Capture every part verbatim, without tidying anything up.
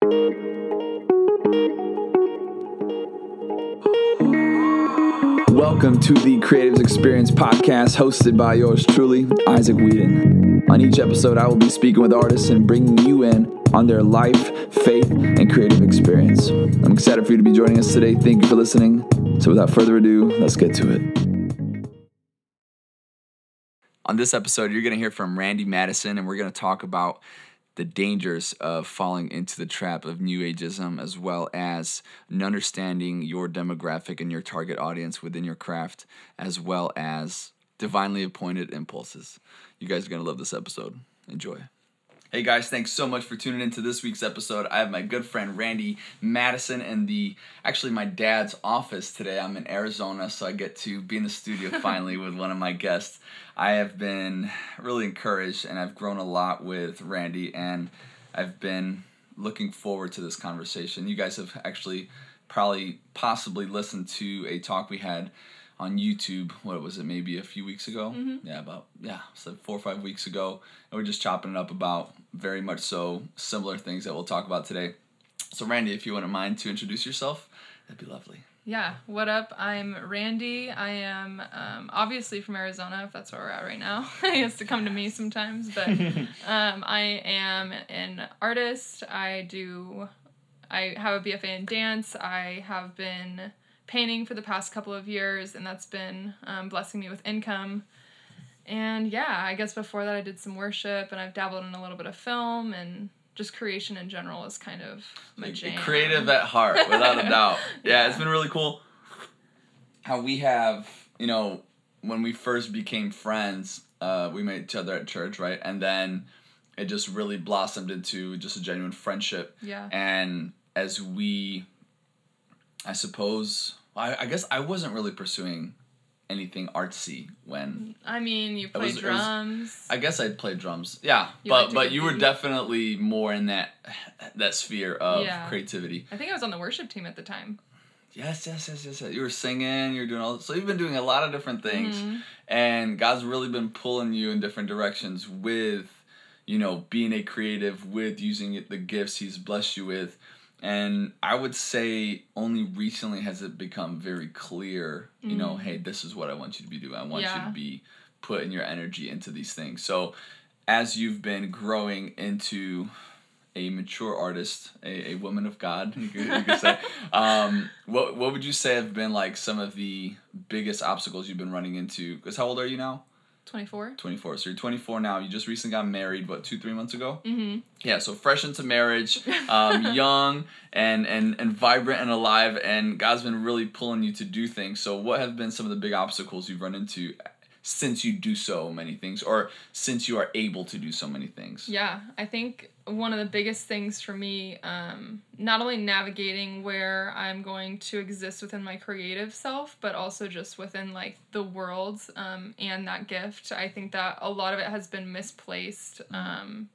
Welcome to the Creatives Experience podcast, hosted by yours truly, Isaac Whedon. On each episode, I will be speaking with artists and bringing you in on their life, faith, and creative experience. I'm excited for you to be joining us today. Thank you for listening. So without further ado, let's get to it. On this episode, you're going to hear from Randy Madison, and we're going to talk about the dangers of falling into the trap of New Ageism, as well as understanding your demographic and your target audience within your craft, as well as divinely appointed impulses. You guys are going to love this episode. Enjoy. Hey guys, thanks so much for tuning into this week's episode. I have my good friend Randy Madison in the, actually my dad's office today. I'm in Arizona, so I get to be in the studio finally with one of my guests. I have been really encouraged, and I've grown a lot with Randy, and I've been looking forward to this conversation. You guys have actually probably possibly listened to a talk we had on YouTube. What was it, maybe a few weeks ago? Mm-hmm. Yeah, about, yeah, so four or five weeks ago. And we're just chopping it up about very much so similar things that we'll talk about today. So Randy, if you wouldn't mind to introduce yourself, that'd be lovely. Yeah, what up? I'm Randy. I am um, obviously from Arizona, if that's where we're at right now. He has to come to me sometimes, but um, I am an artist. I do, I have a B F A in dance. I have been painting for the past couple of years, and that's been um, blessing me with income. And yeah, I guess before that I did some worship, and I've dabbled in a little bit of film, and just creation in general is kind of my jam. Creative at heart, without a doubt. Yeah, yeah, it's been really cool how we have, you know, when we first became friends, uh, we met each other at church, right? And then it just really blossomed into just a genuine friendship. Yeah. And as we, I suppose, I, I guess I wasn't really pursuing anything artsy when I mean you play was, drums. Was, I guess I'd play drums. Yeah. You but like but you beat. were definitely more in that that sphere of yeah. creativity. I think I was on the worship team at the time. Yes, yes, yes, yes, yes. You were singing, you were doing all so you've been doing a lot of different things. Mm-hmm. And God's really been pulling you in different directions with, you know, being a creative, with using the gifts he's blessed you with. And I would say only recently has it become very clear, you mm. know, hey, this is what I want you to be doing. I want yeah. you to be putting your energy into these things. So as you've been growing into a mature artist, a, a woman of God, you could, you could say, um, what what would you say have been like some of the biggest obstacles you've been running into? Because how old are you now? twenty-four. twenty-four. So you're twenty-four now. You just recently got married, what, two, three months ago? Mm-hmm. Yeah, so fresh into marriage, um, young and, and, and vibrant and alive, and God's been really pulling you to do things. So what have been some of the big obstacles you've run into since you do so many things, or since you are able to do so many things? Yeah, I think one of the biggest things for me, um, not only navigating where I'm going to exist within my creative self, but also just within like the world um, and that gift. I think that a lot of it has been misplaced, um,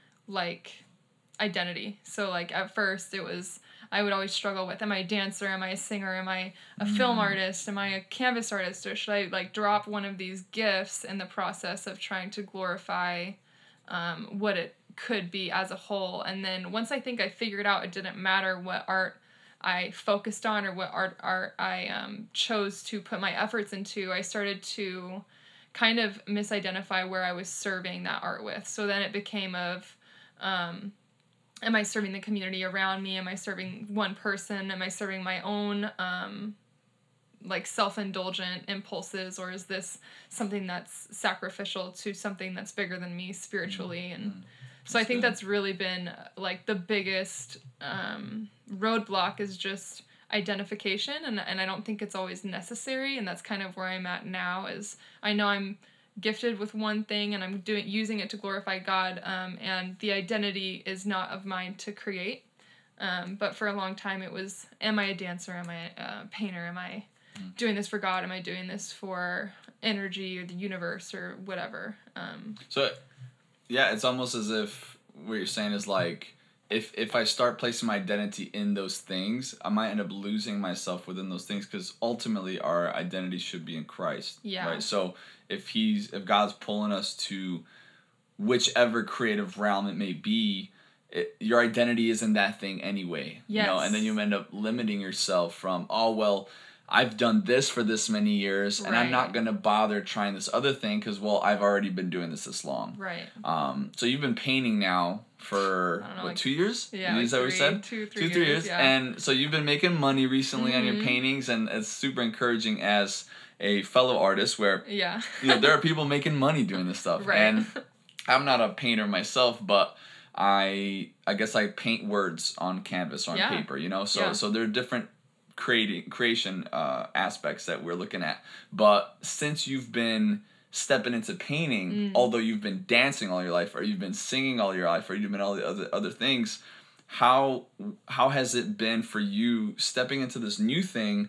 like identity. So like at first it was, I would always struggle with, am I a dancer? Am I a singer? Am I a mm. film artist? Am I a canvas artist? Or should I like drop one of these gifts in the process of trying to glorify um, what it could be as a whole? And then once I think I figured out it didn't matter what art I focused on or what art art I um, chose to put my efforts into, I started to kind of misidentify where I was serving that art with. So then it became of, um, am I serving the community around me? Am I serving one person? Am I serving my own um, like self-indulgent impulses, or is this something that's sacrificial to something that's bigger than me spiritually? And mm-hmm. So I think that's really been like the biggest um, roadblock is just identification, and and I don't think it's always necessary, and that's kind of where I'm at now. Is I know I'm gifted with one thing and I'm doing using it to glorify God, um, and the identity is not of mine to create. Um, but for a long time it was, am I a dancer? Am I a painter? Am I mm. doing this for God? Am I doing this for energy or the universe or whatever? Um, so. Yeah, it's almost as if what you're saying is like, if if I start placing my identity in those things, I might end up losing myself within those things, because ultimately our identity should be in Christ. Yeah. Right. So if he's if God's pulling us to whichever creative realm it may be, it, your identity isn't that thing anyway. Yes. You know, and then you end up limiting yourself from, oh, well, I've done this for this many years, and right. I'm not going to bother trying this other thing because, well, I've already been doing this this long. Right. Um. So you've been painting now for, know, what, like, two years? Yeah, Is like that what you said? Two, three, two, three years. years. Yeah. And so you've been making money recently mm-hmm. on your paintings, and it's super encouraging as a fellow artist where, yeah. you know, there are people making money doing this stuff. Right. And I'm not a painter myself, but I I guess I paint words on canvas or on yeah. paper, you know? So yeah. so there are different creating creation uh, aspects that we're looking at. But since you've been stepping into painting, mm. although you've been dancing all your life, or you've been singing all your life, or you've been all the other other things, how how has it been for you stepping into this new thing,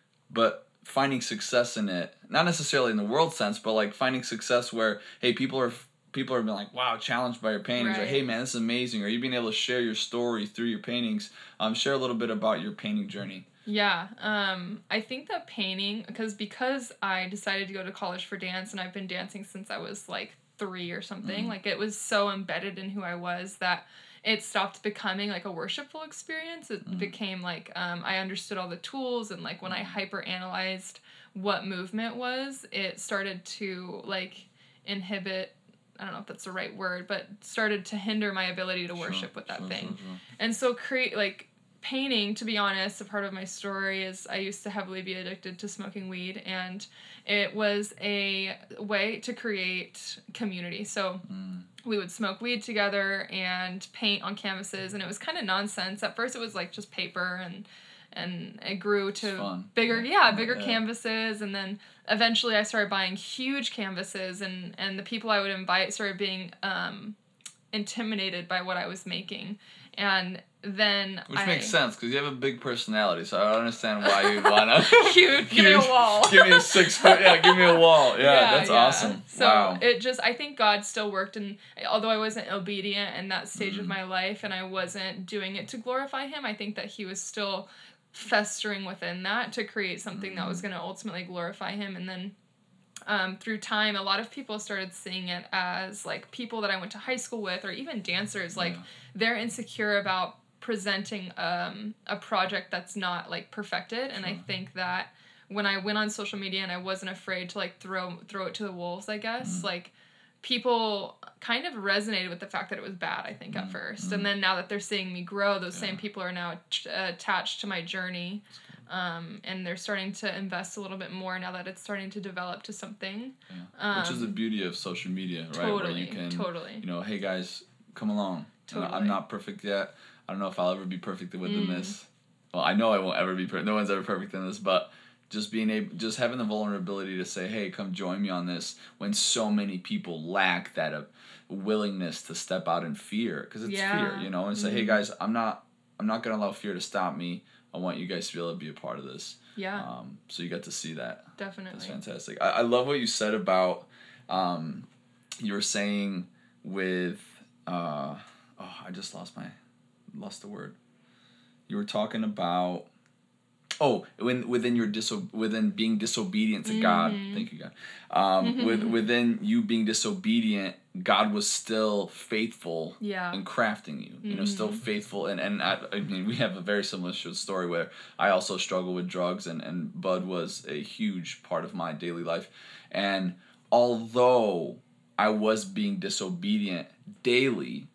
but finding success in it? Not necessarily in the world sense, but like finding success where, hey, people are people are being like, wow, challenged by your paintings, right. or hey, man, this is amazing, or you being able to share your story through your paintings. Um, share a little bit about your painting journey. Yeah, um, I think that painting, because because I decided to go to college for dance, and I've been dancing since I was like three or something, mm. like it was so embedded in who I was that it stopped becoming like a worshipful experience. It mm. became like um, I understood all the tools, and like when I hyper analyzed what movement was, it started to like inhibit, I don't know if that's the right word, but started to hinder my ability to worship sure, with that sure, thing. Sure, sure. And so create like painting, to be honest, a part of my story is I used to heavily be addicted to smoking weed, and it was a way to create community. So mm. we would smoke weed together and paint on canvases, and it was kind of nonsense. At first it was like just paper, and and it grew to bigger, yeah, bigger yeah. canvases, and then eventually I started buying huge canvases, and, and the people I would invite started being um, intimidated by what I was making. And then Which I, makes sense, because you have a big personality, so I don't understand why you'd want to... huge, give me a wall. Give me a six foot, yeah, give me a wall. Yeah, yeah that's yeah. awesome. So wow. it just, I think God still worked, and although I wasn't obedient in that stage mm-hmm. of my life, and I wasn't doing it to glorify Him, I think that He was still festering within that to create something mm-hmm. that was going to ultimately glorify Him. And then um, through time, a lot of people started seeing it as like people that I went to high school with, or even dancers, like yeah. they're insecure about presenting um, a project that's not like perfected. And sure. I think that when I went on social media and I wasn't afraid to like throw throw it to the wolves, I guess, mm-hmm. like people kind of resonated with the fact that it was bad, I think, mm-hmm. at first. And then now that they're seeing me grow, those yeah. same people are now t- attached to my journey. Um, and they're starting to invest a little bit more now that it's starting to develop to something. Yeah. Um, Which is the beauty of social media, right? Totally, Where you can, totally. you know, hey guys, come along. Totally. I'm not perfect yet. I don't know if I'll ever be perfect within mm. this. Well, I know I won't ever be perfect. No one's ever perfect in this, but just being able, just having the vulnerability to say, hey, come join me on this, when so many people lack that uh, willingness to step out in fear, because it's yeah. fear, you know, and say, mm. hey guys, I'm not, I'm not gonna allow fear to stop me. I want you guys to be able to be a part of this. Yeah. Um. So you got to see that. Definitely. That's fantastic. I, I love what you said about, um, you were saying with, uh, oh, I just lost my, lost the word. You were talking about. Oh, when within your diso- within being disobedient to mm-hmm. God, thank you God. Um, mm-hmm. with within you being disobedient, God was still faithful yeah. in crafting you. Mm-hmm. You know, still faithful, and and I, I mean, we have a very similar story where I also struggle with drugs, and and Bud was a huge part of my daily life, and although I was being disobedient daily,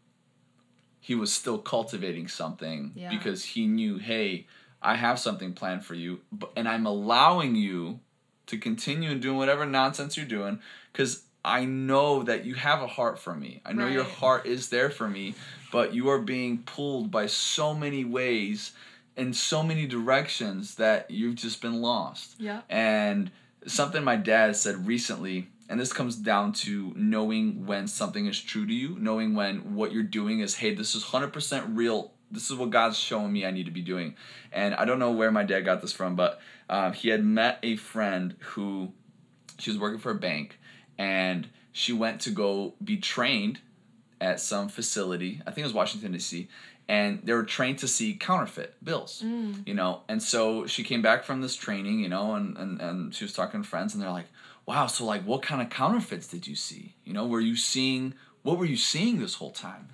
He was still cultivating something yeah. because He knew, hey, I have something planned for you, but, and I'm allowing you to continue and doing whatever nonsense you're doing, because I know that you have a heart for me. I know right. your heart is there for me, but you are being pulled by so many ways in so many directions that you've just been lost. Yeah. And something my dad said recently, and this comes down to knowing when something is true to you, knowing when what you're doing is, hey, this is one hundred percent real. This is what God's showing me I need to be doing. And I don't know where my dad got this from, but um, he had met a friend who, she was working for a bank, and she went to go be trained at some facility. I think it was Washington, D C, and they were trained to see counterfeit bills, mm. you know. And so she came back from this training, you know, and, and, and she was talking to friends, and they're like, wow, so like what kind of counterfeits did you see? You know, were you seeing, what were you seeing this whole time?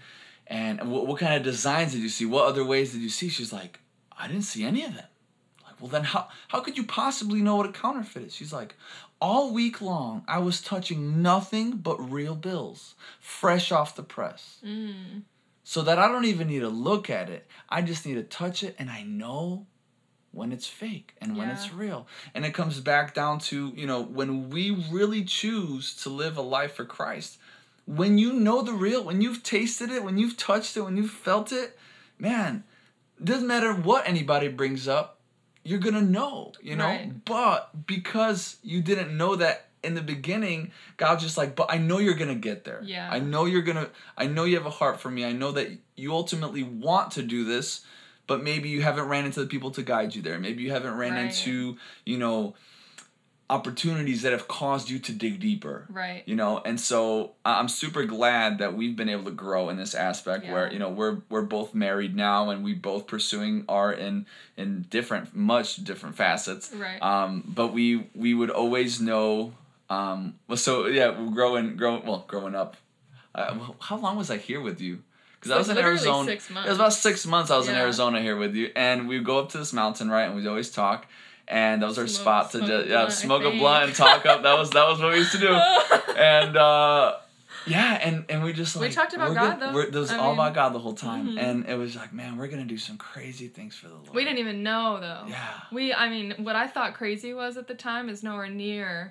And what, what kind of designs did you see? What other ways did you see? She's like, I didn't see any of them. Like, well, then how, how could you possibly know what a counterfeit is? She's like, all week long, I was touching nothing but real bills, fresh off the press. Mm. So that I don't even need to look at it. I just need to touch it, and I know when it's fake and when Yeah. it's real. And it comes back down to, you know, when we really choose to live a life for Christ, when you know the real, when you've tasted it, when you've touched it, when you've felt it, man, it doesn't matter what anybody brings up, you're going to know, you know? Right. But because you didn't know that in the beginning, God's just like, but I know you're going to get there. Yeah. I know you're going to, I know you have a heart for me. I know that you ultimately want to do this, but maybe you haven't ran into the people to guide you there. Maybe you haven't ran Right. into, you know, opportunities that have caused you to dig deeper. Right. You know, and so I'm super glad that we've been able to grow in this aspect Yeah. where, you know, we're we're both married now and we both pursuing art in in different, much different facets. Right. Um, but we we would always know. Um, well, so yeah, growing, growing, well, growing up. Uh, how long was I here with you? Because I was in Literally Arizona. six months. It was about six months. I was in Yeah. Arizona here with you, and we'd go up to this mountain, right? And we'd always talk. And that was our Smoke- spot to smoke a just yeah blunt, I smoke a think. blunt and talk up. That was that was what we used to do. And uh, yeah, and, and we just like We talked about we're God, good- though. We're, it was I all mean, about God the whole time, mhm. and it was like, man, we're gonna do some crazy things for the Lord. We didn't even know, though. Yeah. We, I mean, what I thought crazy was at the time is nowhere near.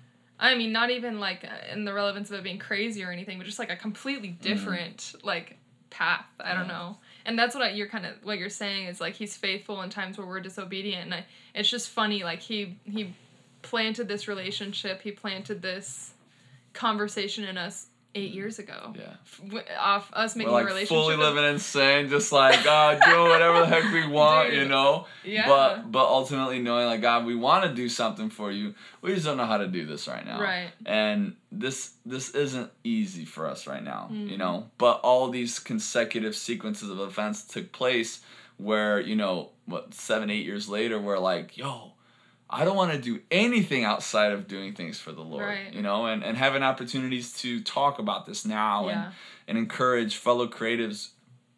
I mean, not even like in the relevance of it being crazy or anything, but just like a completely different like path. I don't Yeah. know. And that's what I, you're kind of what you're saying is like he's faithful in times where we're disobedient, and I, it's just funny. Like he he planted this relationship, he planted this conversation in us eight years ago. Yeah. F- w- off us making We're a like relationship. fully of- living insane, just like God, doing whatever the heck we want, Dude. you know. Yeah. But but ultimately knowing like God, we want to do something for you. We just don't know how to do this right now. Right. And this this isn't easy for us right now, Mhm. you know. But all these consecutive sequences of events took place where, you know, what seven, eight years later, we're like, yo, I don't want to do anything outside of doing things for the Lord, Right. you know, and, and having opportunities to talk about this now Yeah. and, and encourage fellow creatives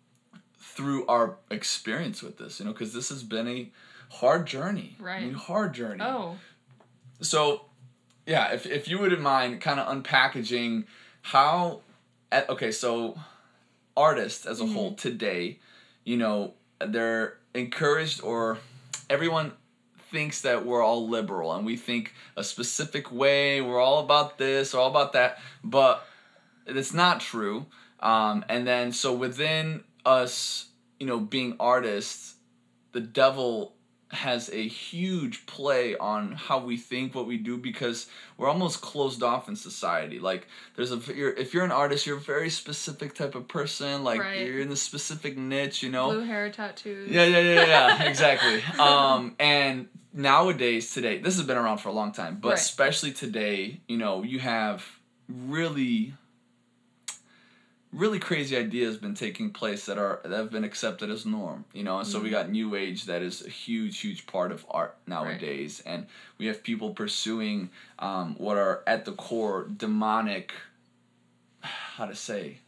through our experience with this, you know, because this has been a hard journey. Right. I mean, hard journey. Oh. So, yeah, if, if you wouldn't mind kind of unpackaging how, at, okay, so artists as a Mhm. whole today, you know, they're encouraged or everyone thinks that we're all liberal and we think a specific way, we're all about this, all about that, but it's not true. Um, and then so within us, you know, being artists, the devil has a huge play on how we think, what we do, because we're almost closed off in society. Like there's a you're, if you're an artist, you're a very specific type of person. Like Right. you're in a specific niche, you know. Blue hair tattoos. Yeah, yeah, yeah, yeah, exactly. Um, and nowadays, today, this has been around for a long time, but Right. especially today, you know, you have really, really crazy ideas been taking place that are that have been accepted as norm, you know. And so we Mhm. got New Age that is a huge, huge part of art nowadays, and we have people pursuing um, what are at the core demonic. How to say?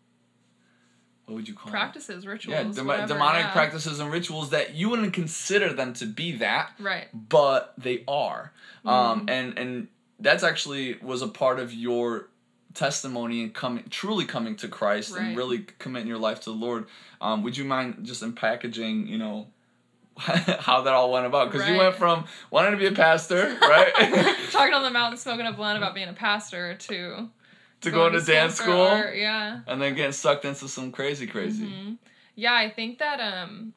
What would you call it? Practices, rituals. Yeah, dem- whatever, demonic yeah. practices and rituals that you wouldn't consider them to be that, Right. but they are. Um, Mhm. and and that's actually was a part of your testimony and coming, truly coming to Christ and Right. really committing your life to the Lord. Um, would you mind just in packaging, you know, how that all went about? Because you Right. went from wanting to be a pastor, right, Talking on the mountain, smoking a blunt about being a pastor to to going to school dance for school, art, yeah. and then getting sucked into some crazy, crazy. Mhm. Yeah, I think that um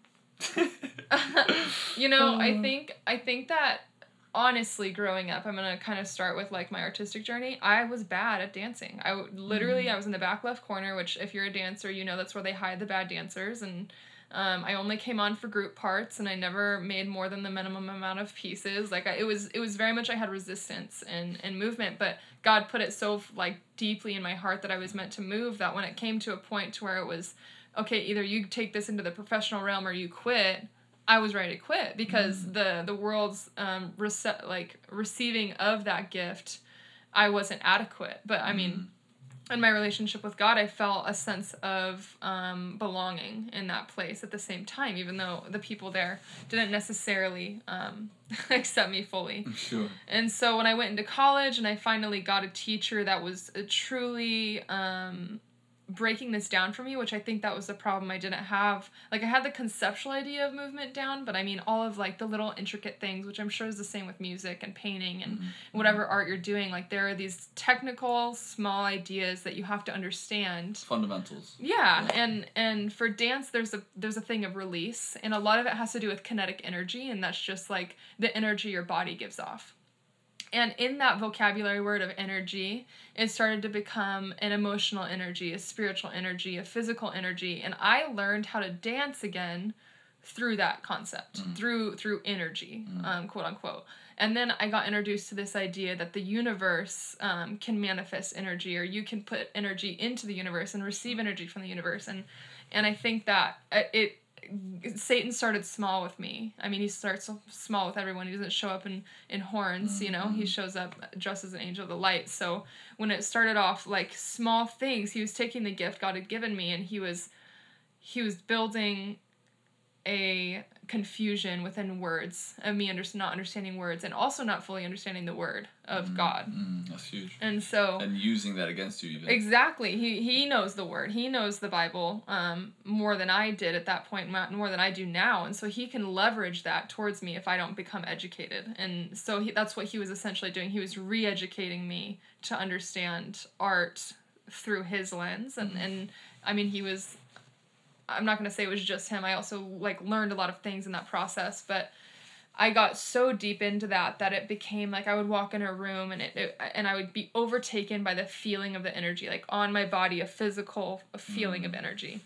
you know, I think I think that honestly growing up, I'm going to kind of start with like my artistic journey. I was bad at dancing. I w- literally Mm. I was in the back left corner, which if you're a dancer, you know that's where they hide the bad dancers, and um, I only came on for group parts, and I never made more than the minimum amount of pieces. Like I, it was it was very much I had resistance and and movement, but God put it so like deeply in my heart that I was meant to move, that when it came to a point to where it was okay, either you take this into the professional realm or you quit, I was ready to quit because Mm. the the world's um rece- like receiving of that gift, I wasn't adequate. But I mean, in my relationship with God, I felt a sense of um, belonging in that place at the same time, even though the people there didn't necessarily um, accept me fully. Sure. And so when I went into college and I finally got a teacher that was a truly um, breaking this down for me, which I think that was the problem I didn't have. Like, I had the conceptual idea of movement down, but I mean all of like the little intricate things, which I'm sure is the same with music and painting and mm-hmm. whatever art you're doing. Like, there are these technical small ideas that you have to understand. Fundamentals. Yeah, yeah. and and for dance there's a there's a thing of release, and a lot of it has to do with kinetic energy, and that's just like the energy your body gives off. And in that vocabulary word of energy, it started to become an emotional energy, a spiritual energy, a physical energy. And I learned how to dance again through that concept, mm. through through energy, mm. um, quote unquote. And then I got introduced to this idea that the universe um, can manifest energy, or you can put energy into the universe and receive energy from the universe. And and I think that it... Satan started small with me. I mean, he starts small with everyone. He doesn't show up in, in horns, mm-hmm. you know. He shows up dressed as an angel of the light. So when it started off like small things, he was taking the gift God had given me, and he was he was building a confusion within words of me under, not understanding words, and also not fully understanding the word of mm, God. Mm, that's huge. And so... And using that against you even. Exactly. He he knows the word. He knows the Bible um, more than I did at that point, more than I do now. And so he can leverage that towards me if I don't become educated. And so he, that's what he was essentially doing. He was re-educating me to understand art through his lens. And, mm-hmm. and I mean, he was... I'm not going to say it was just him. I also like learned a lot of things in that process, but I got so deep into that that it became like I would walk in a room and it, it and I would be overtaken by the feeling of the energy, like on my body, a physical a feeling mm. of energy.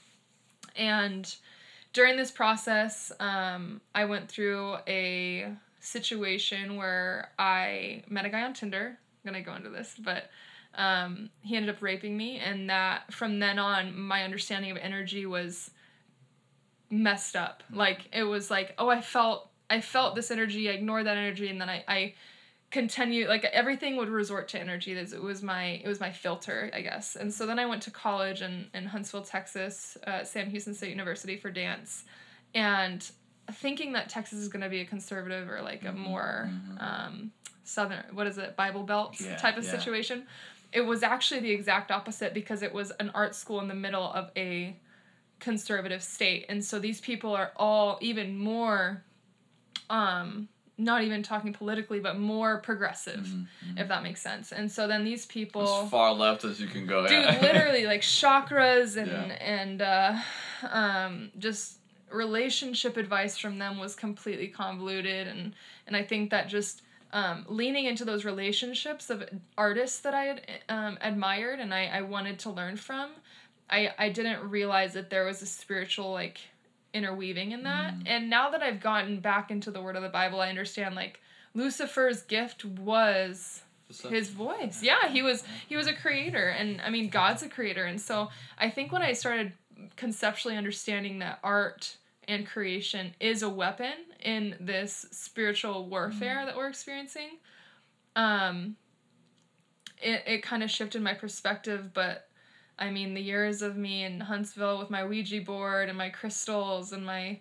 And during this process, um, I went through a situation where I met a guy on Tinder. I'm going to go into this, but Um, he ended up raping me, and that from then on, my understanding of energy was messed up. Like, it was like, oh, I felt, I felt this energy, I ignored that energy, and then I, I continued, like, everything would resort to energy. It was my, it was my filter, I guess. And so then I went to college in, in Huntsville, Texas, uh, Sam Houston State University for dance, and thinking that Texas is going to be a conservative or, like, a more, mm-hmm. um, southern, what is it, Bible Belt yeah, type of yeah. situation. It was actually the exact opposite, because it was an art school in the middle of a conservative state. And so these people are all even more, um, not even talking politically, but more progressive, mm-hmm. if that makes sense. And so then these people... As far left as you can go. Dude, yeah. literally, like chakras and, yeah. and uh, um, just relationship advice from them was completely convoluted. And, and I think that just... Um, leaning into those relationships of artists that I had um, admired and I, I wanted to learn from, I, I didn't realize that there was a spiritual, like, interweaving in that. Mm. And now that I've gotten back into the word of the Bible, I understand, like, Lucifer's gift was his voice. Yeah, he was he was a creator, and, I mean, God's a creator. And so I think when I started conceptually understanding that art and creation is a weapon in this spiritual warfare mm. that we're experiencing, um, it, it kind of shifted my perspective. But I mean, the years of me in Huntsville with my Ouija board and my crystals and my,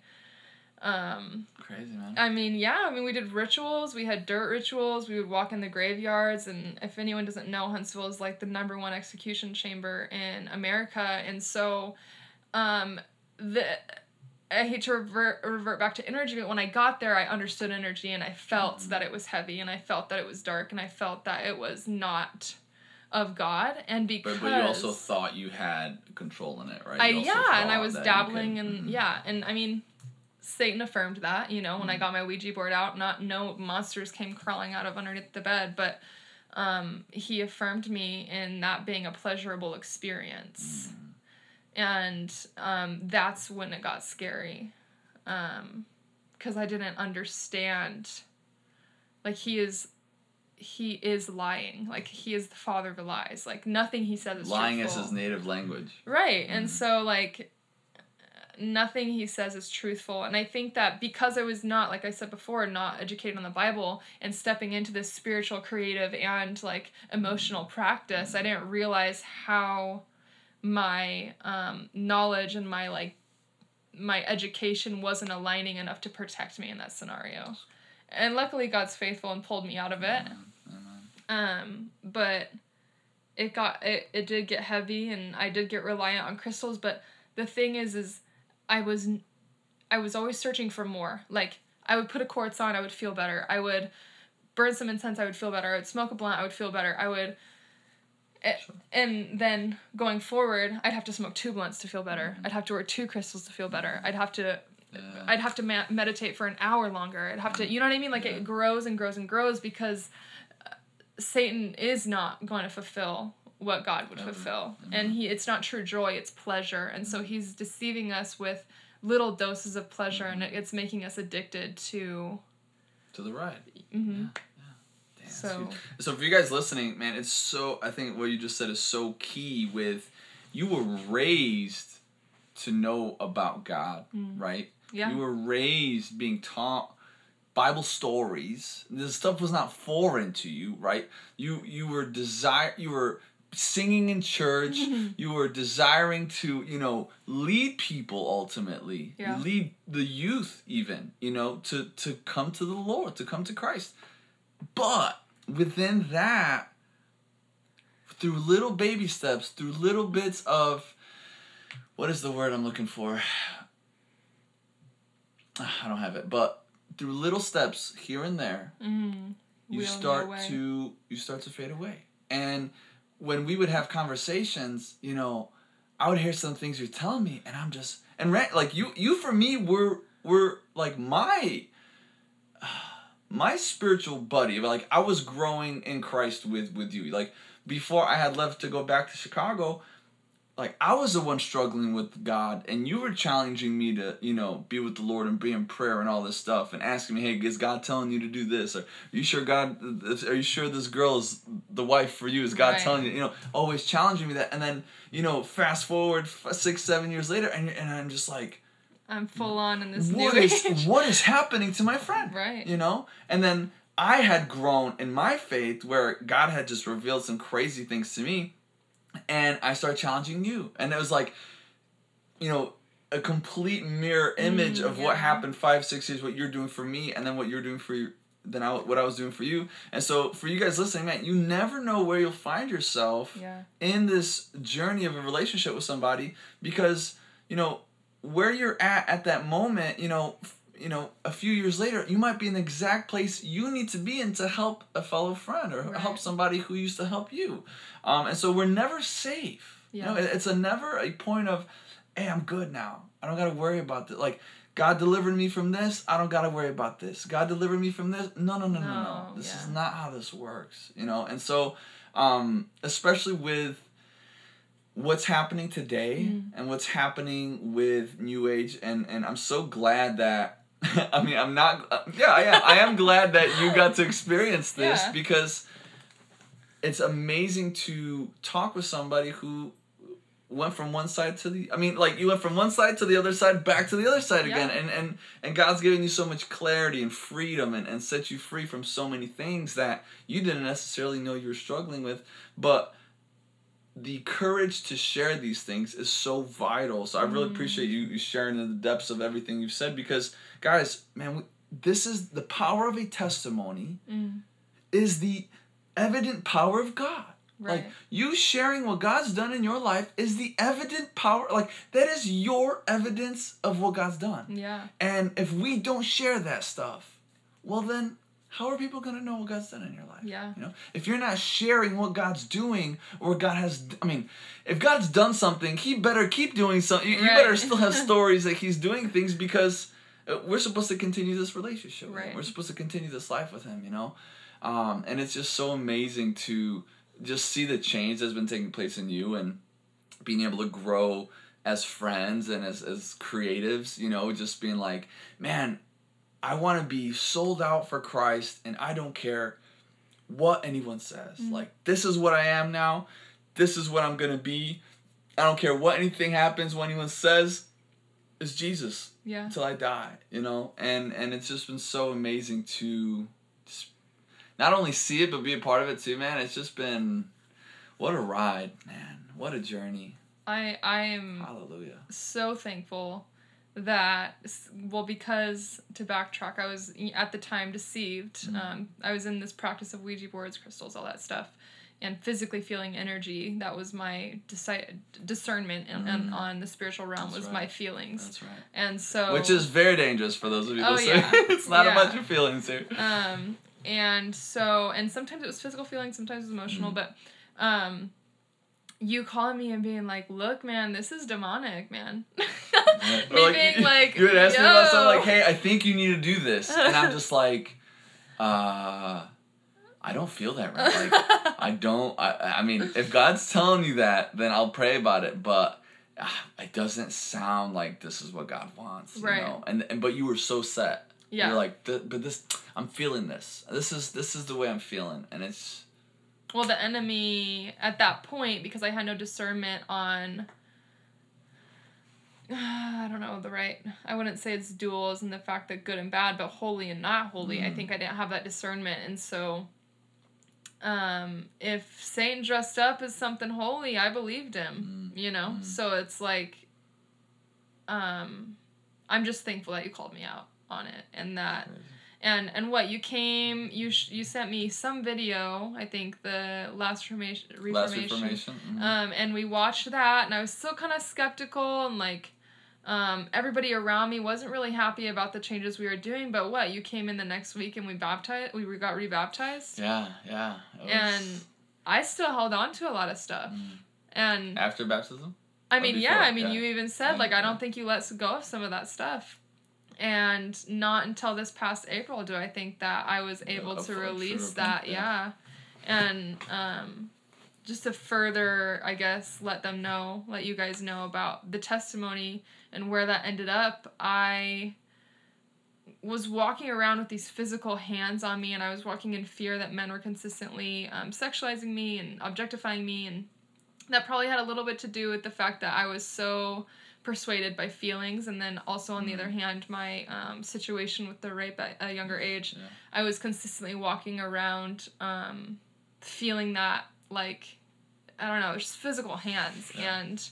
um, crazy, man. I mean, yeah, I mean, we did rituals, we had dirt rituals, we would walk in the graveyards, and if anyone doesn't know, Huntsville is like the number one execution chamber in America. And so, um, the, I hate to revert, revert back to energy, but when I got there, I understood energy, and I felt mm-hmm. that it was heavy, and I felt that it was dark, and I felt that it was not of God. And because... But, but you also thought you had control in it, right? I, yeah, and I was dabbling, could, and mm-hmm. yeah, and I mean, Satan affirmed that, you know, when mm-hmm. I got my Ouija board out, not no monsters came crawling out of underneath the bed, but um, he affirmed me in that being a pleasurable experience. Mm-hmm. And um, that's when it got scary, um, because I didn't understand, like, he is, he is lying, like, he is the father of the lies, like, nothing he says is lying truthful. is his native language. Right, mm-hmm. And so, like, nothing he says is truthful. And I think that because I was not, like I said before, not educated on the Bible and stepping into this spiritual, creative, and like emotional practice, I didn't realize how my um, knowledge and my like my education wasn't aligning enough to protect me in that scenario. And luckily God's faithful and pulled me out of it. Um, but it got it, it did get heavy, and I did get reliant on crystals, but the thing is is I was I was always searching for more. Like, I would put a quartz on, I would feel better. I would burn some incense, I would feel better. I would smoke a blunt, I would feel better. I would it, sure. And then going forward, I'd have to smoke two blunts to feel better. Mm-hmm. I'd have to wear two crystals to feel better. I'd have to yeah. I'd have to ma- meditate for an hour longer. I'd have to, you know what I mean? Like, yeah. It grows and grows and grows because Satan is not going to fulfill what God would Ever. fulfill. Mm-hmm. And he it's not true joy, it's pleasure. And so he's deceiving us with little doses of pleasure, mm-hmm. and it's making us addicted to... To the ride. Mm-hmm. Yeah. yeah. Damn, so... so for you guys listening, man, it's so... I think what you just said is so key with... You were raised to know about God, mm. right? Yeah. You were raised being taught Bible stories. This stuff was not foreign to you, right? You you were desire you were singing in church. You were desiring to, you know, lead people ultimately. Yeah. Lead the youth even, you know, to, to come to the Lord, to come to Christ. But within that, through little baby steps, through little bits of, what is the word I'm looking for? I don't have it, but through little steps here and there, mm-hmm. you start to you start to fade away. And when we would have conversations, you know, I would hear some things you're telling me, and I'm just and like you you for me were were like my my spiritual buddy. Like, I was growing in Christ with with you. Like, before I had left to go back to Chicago, like, I was the one struggling with God, and you were challenging me to, you know, be with the Lord and be in prayer and all this stuff, and asking me, hey, is God telling you to do this? Or, are you sure God, are you sure this girl is the wife for you? Is God right. telling you, you know, always challenging me that. And then, you know, fast forward six, seven years later, and and I'm just like, I'm full on in this what new is, age. What is happening to my friend? Right. You know? And then I had grown in my faith where God had just revealed some crazy things to me. And I started challenging you. And it was like, you know, a complete mirror image mm, of yeah. what happened five, six years, what you're doing for me, and then what you're doing for you, then I, what I was doing for you. And so for you guys listening, man, you never know where you'll find yourself yeah. in this journey of a relationship with somebody, because, you know, where you're at at that moment, you know, you know, a few years later, you might be in the exact place you need to be in to help a fellow friend or right. help somebody who used to help you. Um, and so we're never safe. Yeah. You know, it, it's a never a point of, hey, I'm good now. I don't got to worry about this. Like, God delivered me from this. I don't got to worry about this. God delivered me from this. No, no, no, no, no. no. This yeah. is not how this works. You know, and so, um, especially with what's happening today mm. and what's happening with New Age, and, and I'm so glad that, I mean, I'm not, uh, yeah, I am, I am glad that you got to experience this yeah. because it's amazing to talk with somebody who went from one side to the, I mean, like, you went from one side to the other side, back to the other side again, yeah. and, and, and God's giving you so much clarity and freedom and, and set you free from so many things that you didn't necessarily know you were struggling with, but the courage to share these things is so vital. So I really mm. appreciate you, you sharing in the depths of everything you've said, because, guys, man, we, this is the power of a testimony mm. is the evident power of God. Right. Like, you sharing what God's done in your life is the evident power. Like, that is your evidence of what God's done. Yeah. And if we don't share that stuff, well, then how are people going to know what God's done in your life? Yeah. You know, if you're not sharing what God's doing or God has, I mean, if God's done something, he better keep doing something. You, right. you better still have stories that he's doing things, because we're supposed to continue this relationship. Right. We're supposed to continue this life with him, you know? Um, and it's just so amazing to just see the change that's been taking place in you and being able to grow as friends and as, as creatives, you know, just being like, man, I want to be sold out for Christ, and I don't care what anyone says. Mm-hmm. Like, this is what I am now. This is what I'm going to be. I don't care what anything happens, what anyone says. is Jesus. Yeah. Until I die, you know? And and it's just been so amazing to just not only see it, but be a part of it too, man. It's just been, what a ride, man. What a journey. I I am Hallelujah. so thankful that, well, because, to backtrack, I was at the time deceived. Mm-hmm. Um, I was in this practice of Ouija boards, crystals, all that stuff, and physically feeling energy. That was my deci- discernment and, mm. and on the spiritual realm. That's was right. my feelings. That's right. And so, which is very dangerous for those of you oh, listening. Yeah. It's not yeah. about your feelings here. Um, and so, and sometimes it was physical feelings, sometimes it was emotional, mm. but um, you calling me and being like, look, man, this is demonic, man. Yeah. me like, being like, you would ask Yo. me about something like, hey, I think you need to do this. And I'm just like, uh... I don't feel that right. Like, I don't, I, I mean, if God's telling you that, then I'll pray about it, but ah, it doesn't sound like this is what God wants, you right. know? And, and, but you were so set. Yeah. You're like, but this, I'm feeling this. This is, this is the way I'm feeling, and it's... Well, the enemy, at that point, because I had no discernment on... I don't know the right, I wouldn't say it's duals and the fact that good and bad, but holy and not holy. Mm. I think I didn't have that discernment, and so... Um, if Satan dressed up as something holy, I believed him, mm. you know? Mm. So it's like, um, I'm just thankful that you called me out on it and that, Crazy. and, and what you came, you, sh- you sent me some video, I think the last Reformation, last Reformation. Mm-hmm. um, and we watched that and I was still kind of skeptical and like, Um, everybody around me wasn't really happy about the changes we were doing, but what, you came in the next week and we baptized, we got rebaptized? Yeah, yeah. Was... And I still held on to a lot of stuff. Mm. And after baptism? I mean, before? yeah, I mean, yeah. you even said, yeah, like, I don't yeah. think you let go of some of that stuff. And not until this past April do I think that I was able yeah, to release that, yeah. yeah. And, um... just to further, I guess, let them know, let you guys know about the testimony and where that ended up, I was walking around with these physical hands on me, and I was walking in fear that men were consistently um, sexualizing me and objectifying me, and that probably had a little bit to do with the fact that I was so persuaded by feelings, and then also, on mm-hmm. the other hand, my um, situation with the rape at a younger age, yeah. I was consistently walking around um, feeling that, like, I don't know, just physical hands. Yeah. And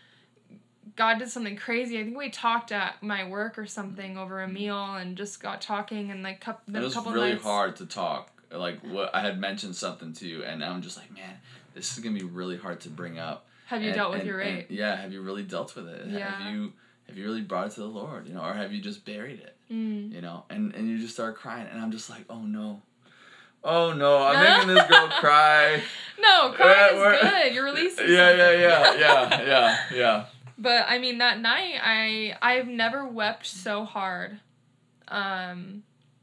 God did something crazy. I think we talked at my work or something over a meal and just got talking and like couple, then it was a couple really nights. hard to talk. Like what I had mentioned something to you, and I'm just like, man, this is gonna be really hard to bring up. Have you and, dealt with and, your rape? And, yeah. Have you really dealt with it? Yeah. Have you have you really brought it to the Lord? You know, or have you just buried it? Mm. You know, and and you just start crying, and I'm just like, oh no. Oh no, I'm making this girl cry. No, crying uh, is good. You're releasing Yeah, something. yeah, yeah, yeah, yeah, yeah. But I mean, that night, I I've never wept so hard, um,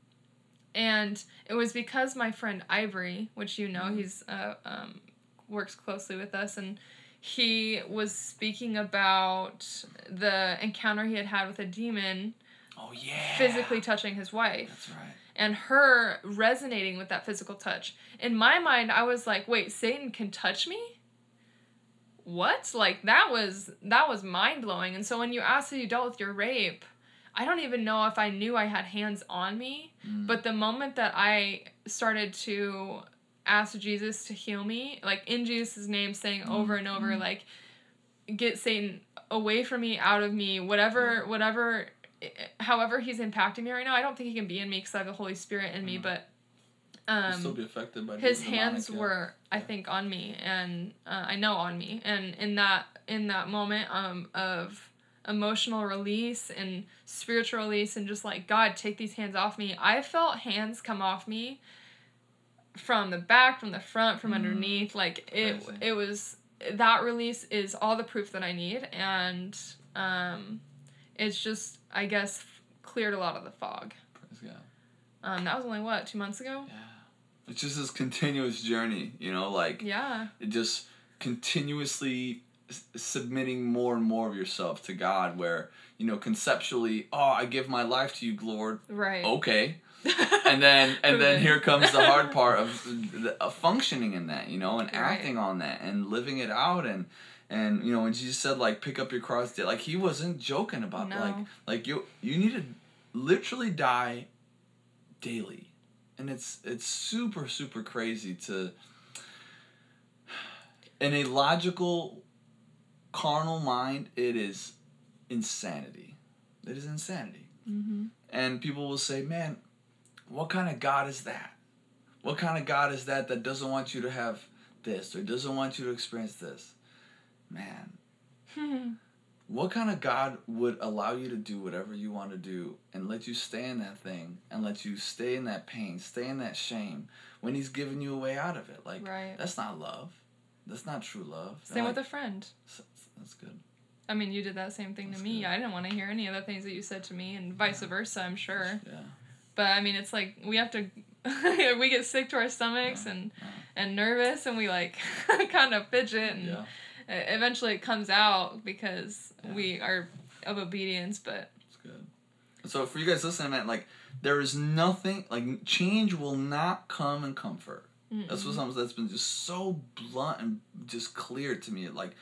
and it was because my friend Ivory, which you know, he's uh um works closely with us, and he was speaking about the encounter he had had with a demon. Oh yeah. Physically touching his wife. That's right. And her resonating with that physical touch. In my mind, I was like, wait, Satan can touch me? What? Like, that was that was mind-blowing. And so when you asked if you dealt with your rape, I don't even know if I knew I had hands on me. Mm. But the moment that I started to ask Jesus to heal me, like, in Jesus' name, saying mm. over and over, mm. like, get Satan away from me, out of me, whatever, yeah. whatever... however he's impacting me right now, I don't think he can be in me because I have the Holy Spirit in me, but um, still be affected by his demonic, hands yeah. were, I think, on me, and uh, I know on me, and in that in that moment um, of emotional release and spiritual release, and just like, God, take these hands off me, I felt hands come off me from the back, from the front, from mm. underneath. Like, it Crazy. It was, that release is all the proof that I need, and um, it's just, I guess, cleared a lot of the fog. Praise God. Um, that was only, what, two months ago? Yeah. It's just this continuous journey, you know, like... Yeah. It just continuously s- submitting more and more of yourself to God, where, you know, conceptually, oh, I give my life to you, Lord. Right. Okay. and then and then here comes the hard part of, of functioning in that, you know, and acting right. on that and living it out and... And, you know, when Jesus said, like, pick up your cross, da- like, he wasn't joking about No. like like you you need to literally die daily. And it's it's super super crazy to, in a logical carnal mind, it is insanity. It is insanity. Mm-hmm. And people will say, man, what kind of God is that? What kind of God is that that doesn't want you to have this or doesn't want you to experience this? Man, what kind of God would allow you to do whatever you want to do and let you stay in that thing and let you stay in that pain, stay in that shame when he's giving you a way out of it? Like, right. That's not love. That's not true love. Same like, with a friend. That's good. I mean, you did that same thing That's to me. good. I didn't want to hear any of the things that you said to me, and vice Yeah. versa, I'm sure. Yeah. But, I mean, it's like, we have to, we get sick to our stomachs Yeah. and, Yeah. and nervous, and we, like, kind of fidget, and Yeah. eventually it comes out because Yeah. we are of obedience, but... That's good. So for you guys listening, man, like, there is nothing, like, change will not come in comfort. Mm-mm. That's what something that's been just so blunt and just clear to me. Like,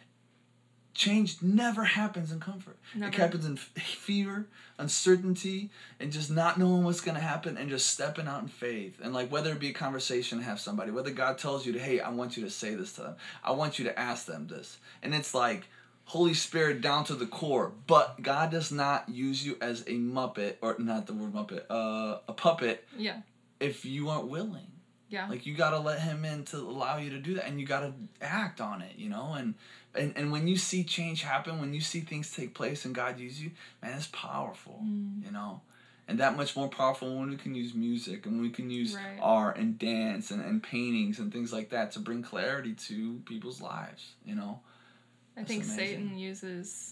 change never happens in comfort. Never. It happens in f- fear, uncertainty, and just not knowing what's going to happen and just stepping out in faith. And, like, whether it be a conversation to have somebody, whether God tells you to, hey, I want you to say this to them. I want you to ask them this. And it's like Holy Spirit down to the core. But God does not use you as a muppet, or not the word muppet, uh, a puppet. Yeah. If you aren't willing. Yeah. Like, you got to let him in to allow you to do that. And you got to act on it, you know? And, and and when you see change happen, when you see things take place and God use you, man, it's powerful, mm. you know? And that much more powerful when we can use music and we can use right. art and dance and, and paintings and things like that to bring clarity to people's lives, you know? I think amazing. Satan uses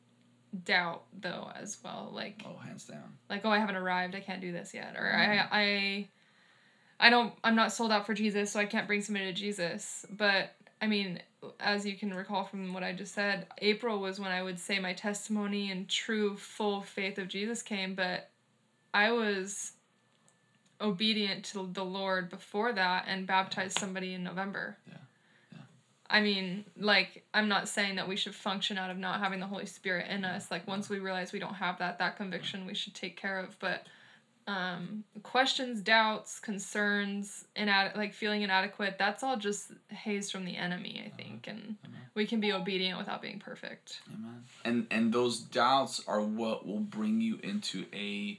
doubt, though, as well. Like, oh, hands down. Like, oh, I haven't arrived, I can't do this yet. Or mm. I... I I don't, I'm not sold out for Jesus, so I can't bring somebody to Jesus. But, I mean, as you can recall from what I just said, April was when I would say my testimony and true, full faith of Jesus came. But I was obedient to the Lord before that and baptized somebody in November. Yeah. Yeah. I mean, like, I'm not saying that we should function out of not having the Holy Spirit in us. Like, once we realize we don't have that, that conviction we should take care of. But... Um, questions, doubts, concerns, inad- like feeling inadequate, that's all just haze from the enemy, I think, and Amen. We can be obedient without being perfect. Amen. And and those doubts are what will bring you into a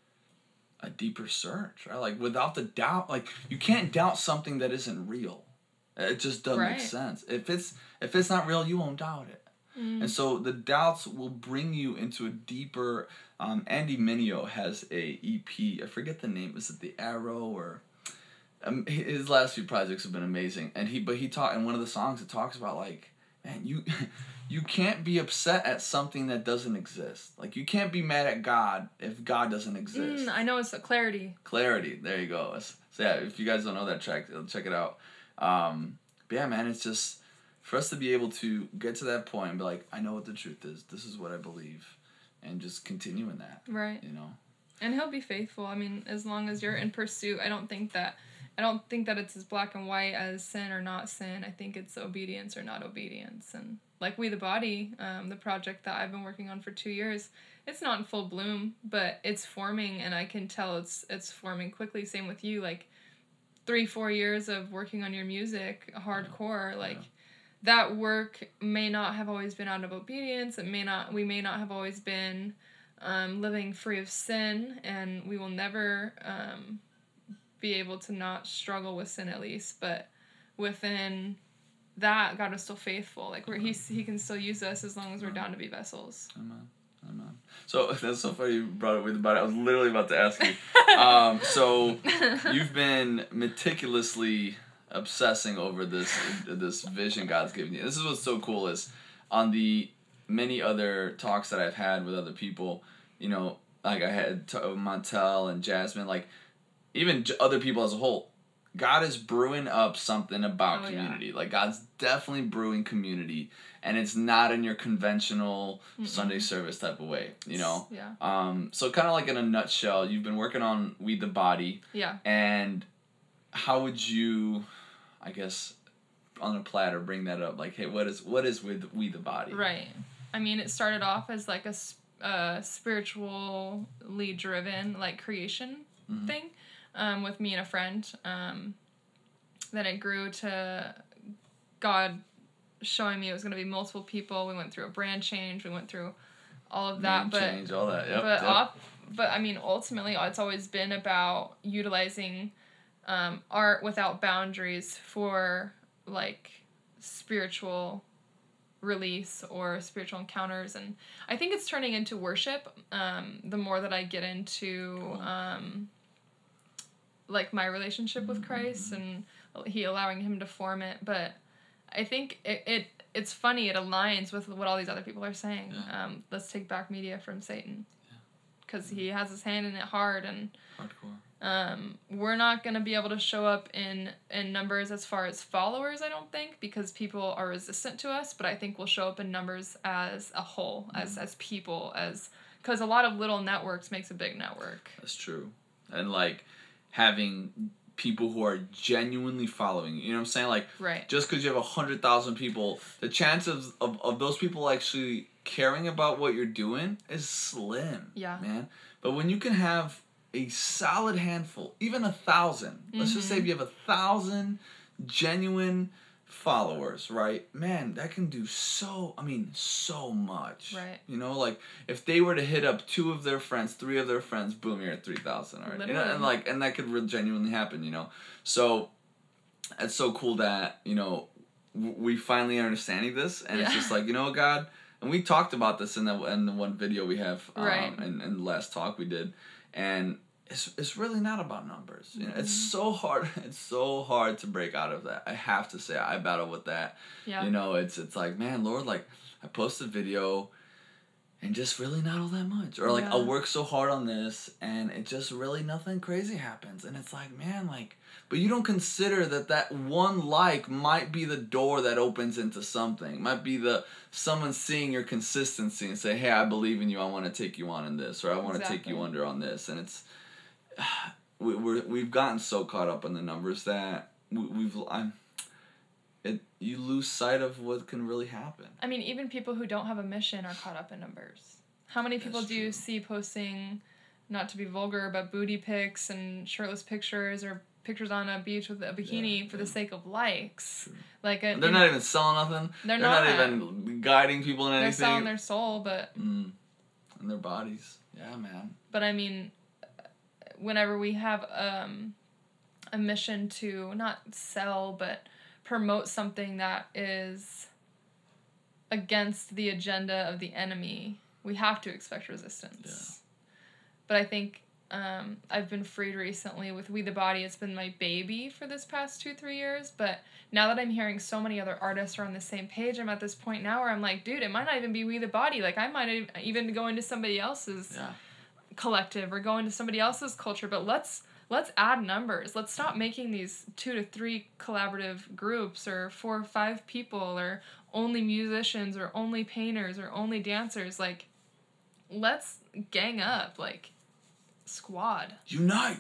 a deeper search, right? Like, without the doubt, like, you can't doubt something that isn't real. It just doesn't right. make sense. If it's if it's not real, you won't doubt it. Mm. And so the doubts will bring you into a deeper. Um, Andy Mineo has a E P. I forget the name. Is it The Arrow or? Um, his last few projects have been amazing. And he, but he taught in one of the songs. It talks about, like, man, you, you can't be upset at something that doesn't exist. Like, you can't be mad at God if God doesn't exist. Mm, I know, it's a clarity. Clarity. There you go. So yeah, if you guys don't know that track, check it out. Um, but yeah, man, it's just for us to be able to get to that point and be like, I know what the truth is. This is what I believe. And just continue in that. Right. You know? And he'll be faithful. I mean, as long as you're in pursuit, I don't think that I don't think that it's as black and white as sin or not sin. I think it's obedience or not obedience. And like We the Body, um, the project that I've been working on for two years, it's not in full bloom, but it's forming, and I can tell it's it's forming quickly. Same with you, like three, four years of working on your music, hardcore, like yeah. that work may not have always been out of obedience. It may not, we may not have always been um, living free of sin, and we will never um, be able to not struggle with sin at least. But within that, God is still faithful. Like where He He can still use us as long as we're down to be vessels. Amen. Amen. So that's so funny you brought it with about it. I was literally about to ask you. um, so you've been meticulously obsessing over this this vision God's given you. This is what's so cool is on the many other talks that I've had with other people, you know, like I had t- Montel and Jasmine, like even j- other people as a whole, God is brewing up something about oh, community. Yeah. Like God's definitely brewing community, and it's not in your conventional Mm-mm. Sunday service type of way, you know? Yeah. Um, so kind of like in a nutshell, you've been working on We the Body. Yeah. And how would you, I guess, on a platter bring that up. Like, hey, what is what is with we the body? Right. I mean, it started off as like a uh, spiritually driven like creation mm-hmm. thing um, with me and a friend. Um, then it grew to God showing me it was going to be multiple people. We went through a brand change. We went through all of that. Name but change, all that. Yep, but yep. Op- but I mean, ultimately, it's always been about utilizing um, art without boundaries for like spiritual release or spiritual encounters, and I think it's turning into worship um the more that I get into cool. um like my relationship with Christ mm-hmm. and he allowing him to form it. But I think it, it it's funny, it aligns with what all these other people are saying. Yeah. Um let's take back media from Satan, because yeah. he has his hand in it hard, and hardcore. Um, we're not going to be able to show up in, in numbers as far as followers, I don't think, because people are resistant to us, but I think we'll show up in numbers as a whole, mm-hmm. as, as people, as, because a lot of little networks makes a big network. That's true. And, like, having people who are genuinely following, you know what I'm saying? Like, right. just because you have one hundred thousand people, the chances of, of those people actually caring about what you're doing is slim, yeah. man. But when you can have a solid handful, even a thousand. Mm-hmm. Let's just say if you have a thousand genuine followers, right? Man, that can do so, I mean, so much. Right. You know, like, if they were to hit up two of their friends, three of their friends, boom, you're at three thousand, all right? You know, and, like, and that could really genuinely happen, you know? So, it's so cool that, you know, w- we finally are understanding this, and yeah. it's just like, you know, God, and we talked about this in the, in the one video we have, um, right. in, in the last talk we did. And it's it's really not about numbers. You know, mm-hmm. it's so hard. It's so hard to break out of that. I have to say, I battle with that. Yeah. You know, it's it's like, man, Lord, like, I post a video, and just really not all that much. Or like, yeah. I'll work so hard on this, and it just really nothing crazy happens. And it's like, man, like, but you don't consider that that one like might be the door that opens into something. It might be the someone seeing your consistency and say, hey, I believe in you. I want to take you on in this, or I want to exactly. take you under on this. And it's we we're, we've gotten so caught up in the numbers that we, we've I'm it you lose sight of what can really happen. I mean, even people who don't have a mission are caught up in numbers. How many people That's do true. you see posting, not to be vulgar, but booty pics and shirtless pictures, or pictures on a beach with a bikini yeah, for yeah. the sake of likes? True. Like a, they're in, not even selling nothing. They're, they're not. not even guiding people in anything. They're selling their soul, but mm. and their bodies. Yeah, man. But I mean, whenever we have um, a mission to not sell, but promote something that is against the agenda of the enemy, we have to expect resistance. Yeah. But I think um, I've been freed recently with We the Body. It's been my baby for this past two, three years. But now that I'm hearing so many other artists are on the same page, I'm at this point now where I'm like, dude, it might not even be We the Body. Like, I might even go into somebody else's yeah. collective or go into somebody else's culture. But let's let's add numbers. Let's stop making these two to three collaborative groups, or four or five people, or only musicians, or only painters, or only dancers. Like, let's gang up. Like, squad. Unite.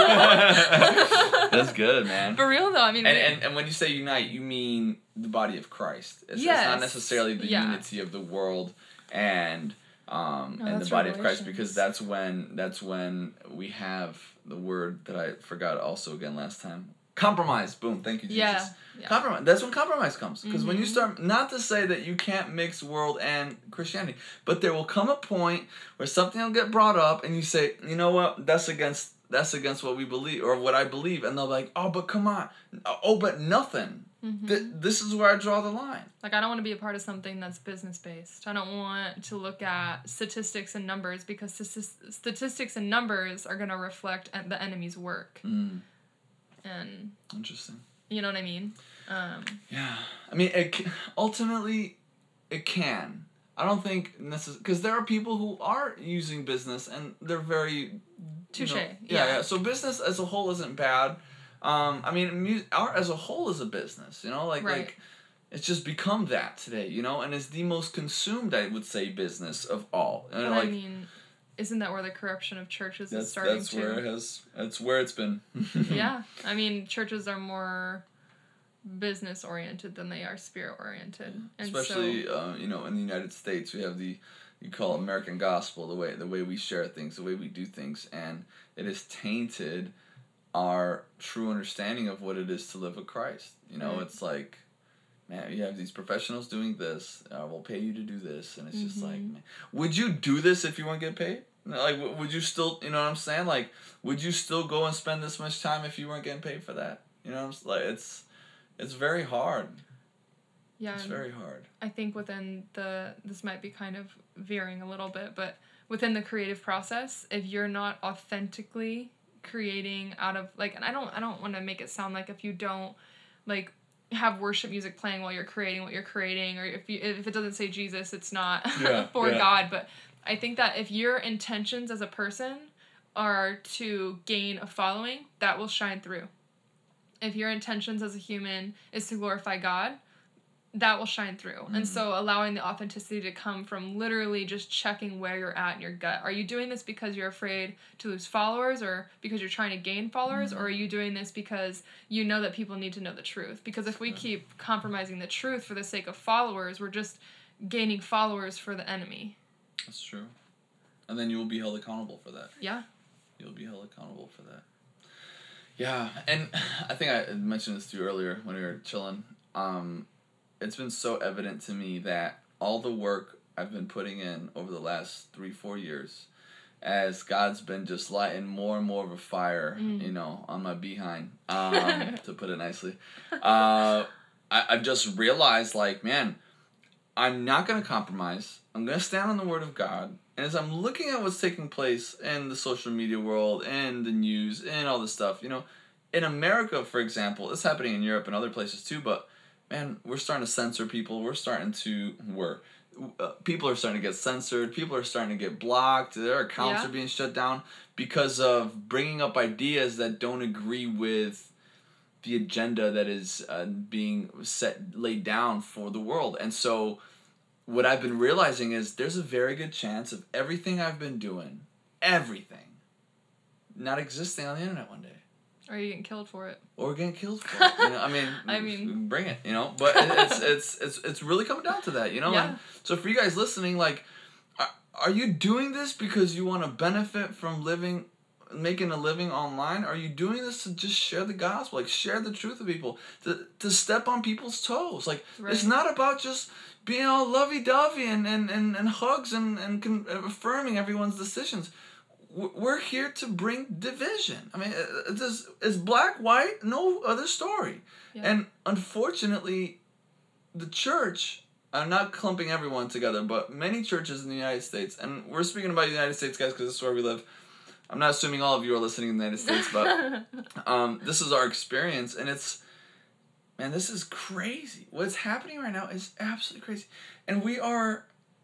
That's good, man. For real though, I mean. And, we, and and when you say unite, you mean the body of Christ. It's, yes. it's not necessarily the yeah. unity of the world and um no, and the body of Christ, because that's when that's when we have the word that I forgot also again last time. Compromise. Boom. Thank you, Jesus. Yeah. yeah. Compromise. That's when compromise comes. Because mm-hmm. when you start, not to say that you can't mix world and Christianity, but there will come a point where something will get brought up and you say, you know what, that's against that's against what we believe, or what I believe. And they'll be like, oh, but come on. Oh, but nothing. Mm-hmm. Th- this is where I draw the line. Like, I don't want to be a part of something that's business-based. I don't want to look at statistics and numbers, because st- statistics and numbers are going to reflect the enemy's work. Mm. And interesting. You know what I mean? Um, yeah. I mean, it ultimately, it can. I don't think necessarily, because there are people who are using business and they're very... Touche. You know, yeah, yeah, yeah. So business as a whole isn't bad. Um, I mean, mu- art as a whole is a business, you know? Like, right. like, it's just become that today, you know? And it's the most consumed, I would say, business of all. And but like, I mean... Isn't that where the corruption of churches that's, is starting that's to? Where it has, that's where it's been. Yeah. I mean, churches are more business oriented than they are spirit oriented. And especially so, uh, you know, in the United States, we have the you call it American gospel, the way the way we share things, the way we do things, and it has tainted our true understanding of what it is to live with Christ. You know, Right. it's like, man, you have these professionals doing this. Uh, we'll pay you to do this, and it's just like, Mhm. man, would you do this if you weren't getting paid? Like, w- would you still, you know what I'm saying? Like, would you still go and spend this much time if you weren't getting paid for that? You know what I'm s- like? It's, it's very hard. yeah, It's and very hard. I think within the, this might be kind of veering a little bit, but within the creative process, if you're not authentically creating out of, like, and I don't, I don't want to make it sound like if you don't, like, have worship music playing while you're creating what you're creating, or if you, if it doesn't say Jesus, it's not Yeah, for yeah. God. But I think that if your intentions as a person are to gain a following, that will shine through. If your intentions as a human is to glorify God, that will shine through. Mm-hmm. And so allowing the authenticity to come from literally just checking where you're at in your gut. Are you doing this because you're afraid to lose followers, or because you're trying to gain followers, Mm-hmm. or are you doing this because you know that people need to know the truth? Because if we keep compromising the truth for the sake of followers, we're just gaining followers for the enemy. That's true. And then you will be held accountable for that. Yeah. You'll be held accountable for that. Yeah, and I think I mentioned this to you earlier when we were chilling. Um, it's been so evident to me that all the work I've been putting in over the last three, four years, as God's been just lighting more and more of a fire, Mm. you know, on my behind, um, to put it nicely. Uh, I, I've just realized, like, man, I'm not going to compromise. I'm going to stand on the Word of God. And as I'm looking at what's taking place in the social media world and the news and all this stuff, you know, in America, for example, it's happening in Europe and other places too, but man, we're starting to censor people. We're starting to, we're, uh, people are starting to get censored. People are starting to get blocked. Their accounts Yeah. are being shut down because of bringing up ideas that don't agree with the agenda that is uh, being set, laid down for the world. And so what I've been realizing is there's a very good chance of everything I've been doing, everything, not existing on the internet one day. Or you getting killed for it. Or getting killed for it. You know, I mean, I mean- bring it, you know? But it, it's, it's, it's, it's really coming down to that, you know? Yeah. And so for you guys listening, like, are, are you doing this because you want to benefit from living, making a living online? Are you doing this to just share the gospel, like share the truth with people, to, to step on people's toes? Like, Right. it's not about just being all lovey-dovey and, and, and, and hugs and, and con- affirming everyone's decisions. We're here to bring division. I mean, it is, it's black, white, no other story. Yeah. And unfortunately, the church, I'm not clumping everyone together, but many churches in the United States, and we're speaking about the United States, guys, because this is where we live. I'm not assuming all of you are listening in the United States, but um, this is our experience, and it's, man, this is crazy. What's happening right now is absolutely crazy. And we are,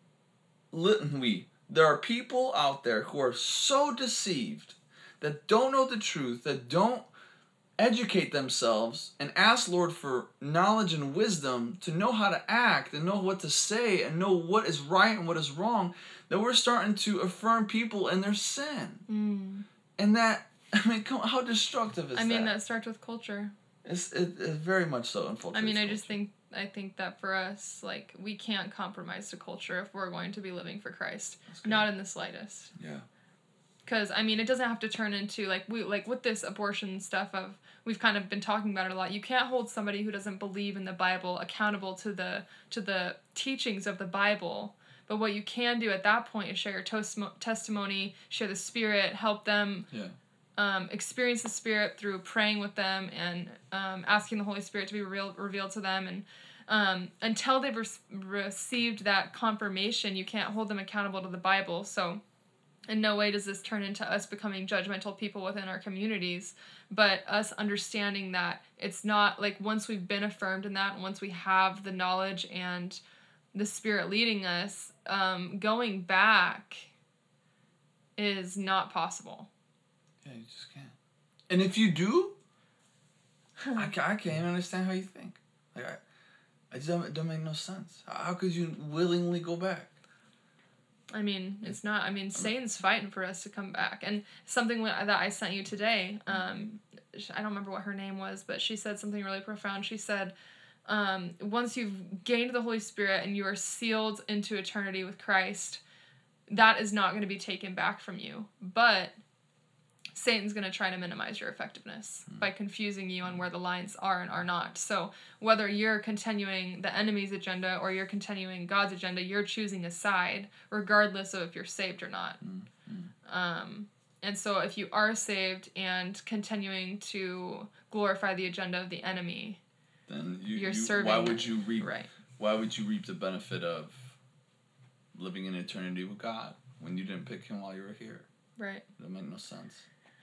lit- we, there are people out there who are so deceived that don't know the truth, that don't educate themselves and ask Lord for knowledge and wisdom to know how to act and know what to say and know what is right and what is wrong, that we're starting to affirm people in their sin. Mm. And that, I mean, come on, how destructive is that? I mean, that starts with culture. It's, it, it's very much so infiltrates I mean, I culture. just think I think that for us, like, we can't compromise the culture if we're going to be living for Christ. good. Not in the slightest. Yeah. Because I mean, it doesn't have to turn into like we like with this abortion stuff of we've kind of been talking about it a lot. You can't hold somebody who doesn't believe in the Bible accountable to the to the teachings of the Bible. But what you can do at that point is share your tos- testimony, share the Spirit, help them Yeah. um, experience the Spirit through praying with them and um, asking the Holy Spirit to be revealed revealed to them. And um, until they've re- received that confirmation, you can't hold them accountable to the Bible. So in no way does this turn into us becoming judgmental people within our communities, but us understanding that it's not like once we've been affirmed in that, and once we have the knowledge and the Spirit leading us, um, going back is not possible. Yeah, you just can't. And if you do, I, ca- I can't even understand how you think. Like, I, I just don't, it don't make no sense. How could you willingly go back? I mean, it's not. I mean, Satan's fighting for us to come back. And something that I sent you today, um, I don't remember what her name was, but she said something really profound. She said, um, once you've gained the Holy Spirit and you are sealed into eternity with Christ, that is not going to be taken back from you. But Satan's going to try to minimize your effectiveness mm. by confusing you on where the lines are and are not. So whether you're continuing the enemy's agenda or you're continuing God's agenda, you're choosing a side, regardless of if you're saved or not. Mm. Um, and so if you are saved and continuing to glorify the agenda of the enemy, then you, you're you, serving. Why would you reap? Right. Why would you reap the benefit of living in eternity with God when you didn't pick Him while you were here? Right. That made no sense.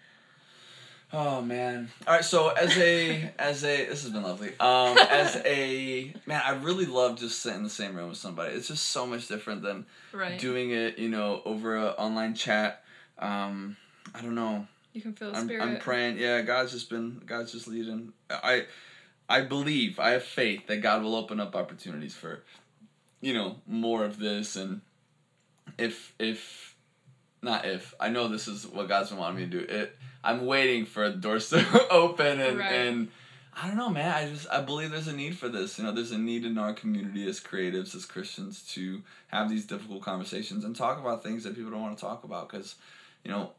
Oh man! All right, so as a as a this has been lovely. Um, as a man, I really love just sitting in the same room with somebody. It's just so much different than right. doing it, you know, over a online chat. Um, I don't know. You can feel the I'm, spirit. I'm praying. Yeah, God's just been God's just leading. I I believe I have faith that God will open up opportunities for, you know, more of this, and if if not if I know this is what God's been wanting me to do it. I'm waiting for the doors to open and, right. and I don't know, man. I just I believe there's a need for this. You know, there's a need in our community as creatives, as Christians, to have these difficult conversations and talk about things that people don't want to talk about. Because, you know,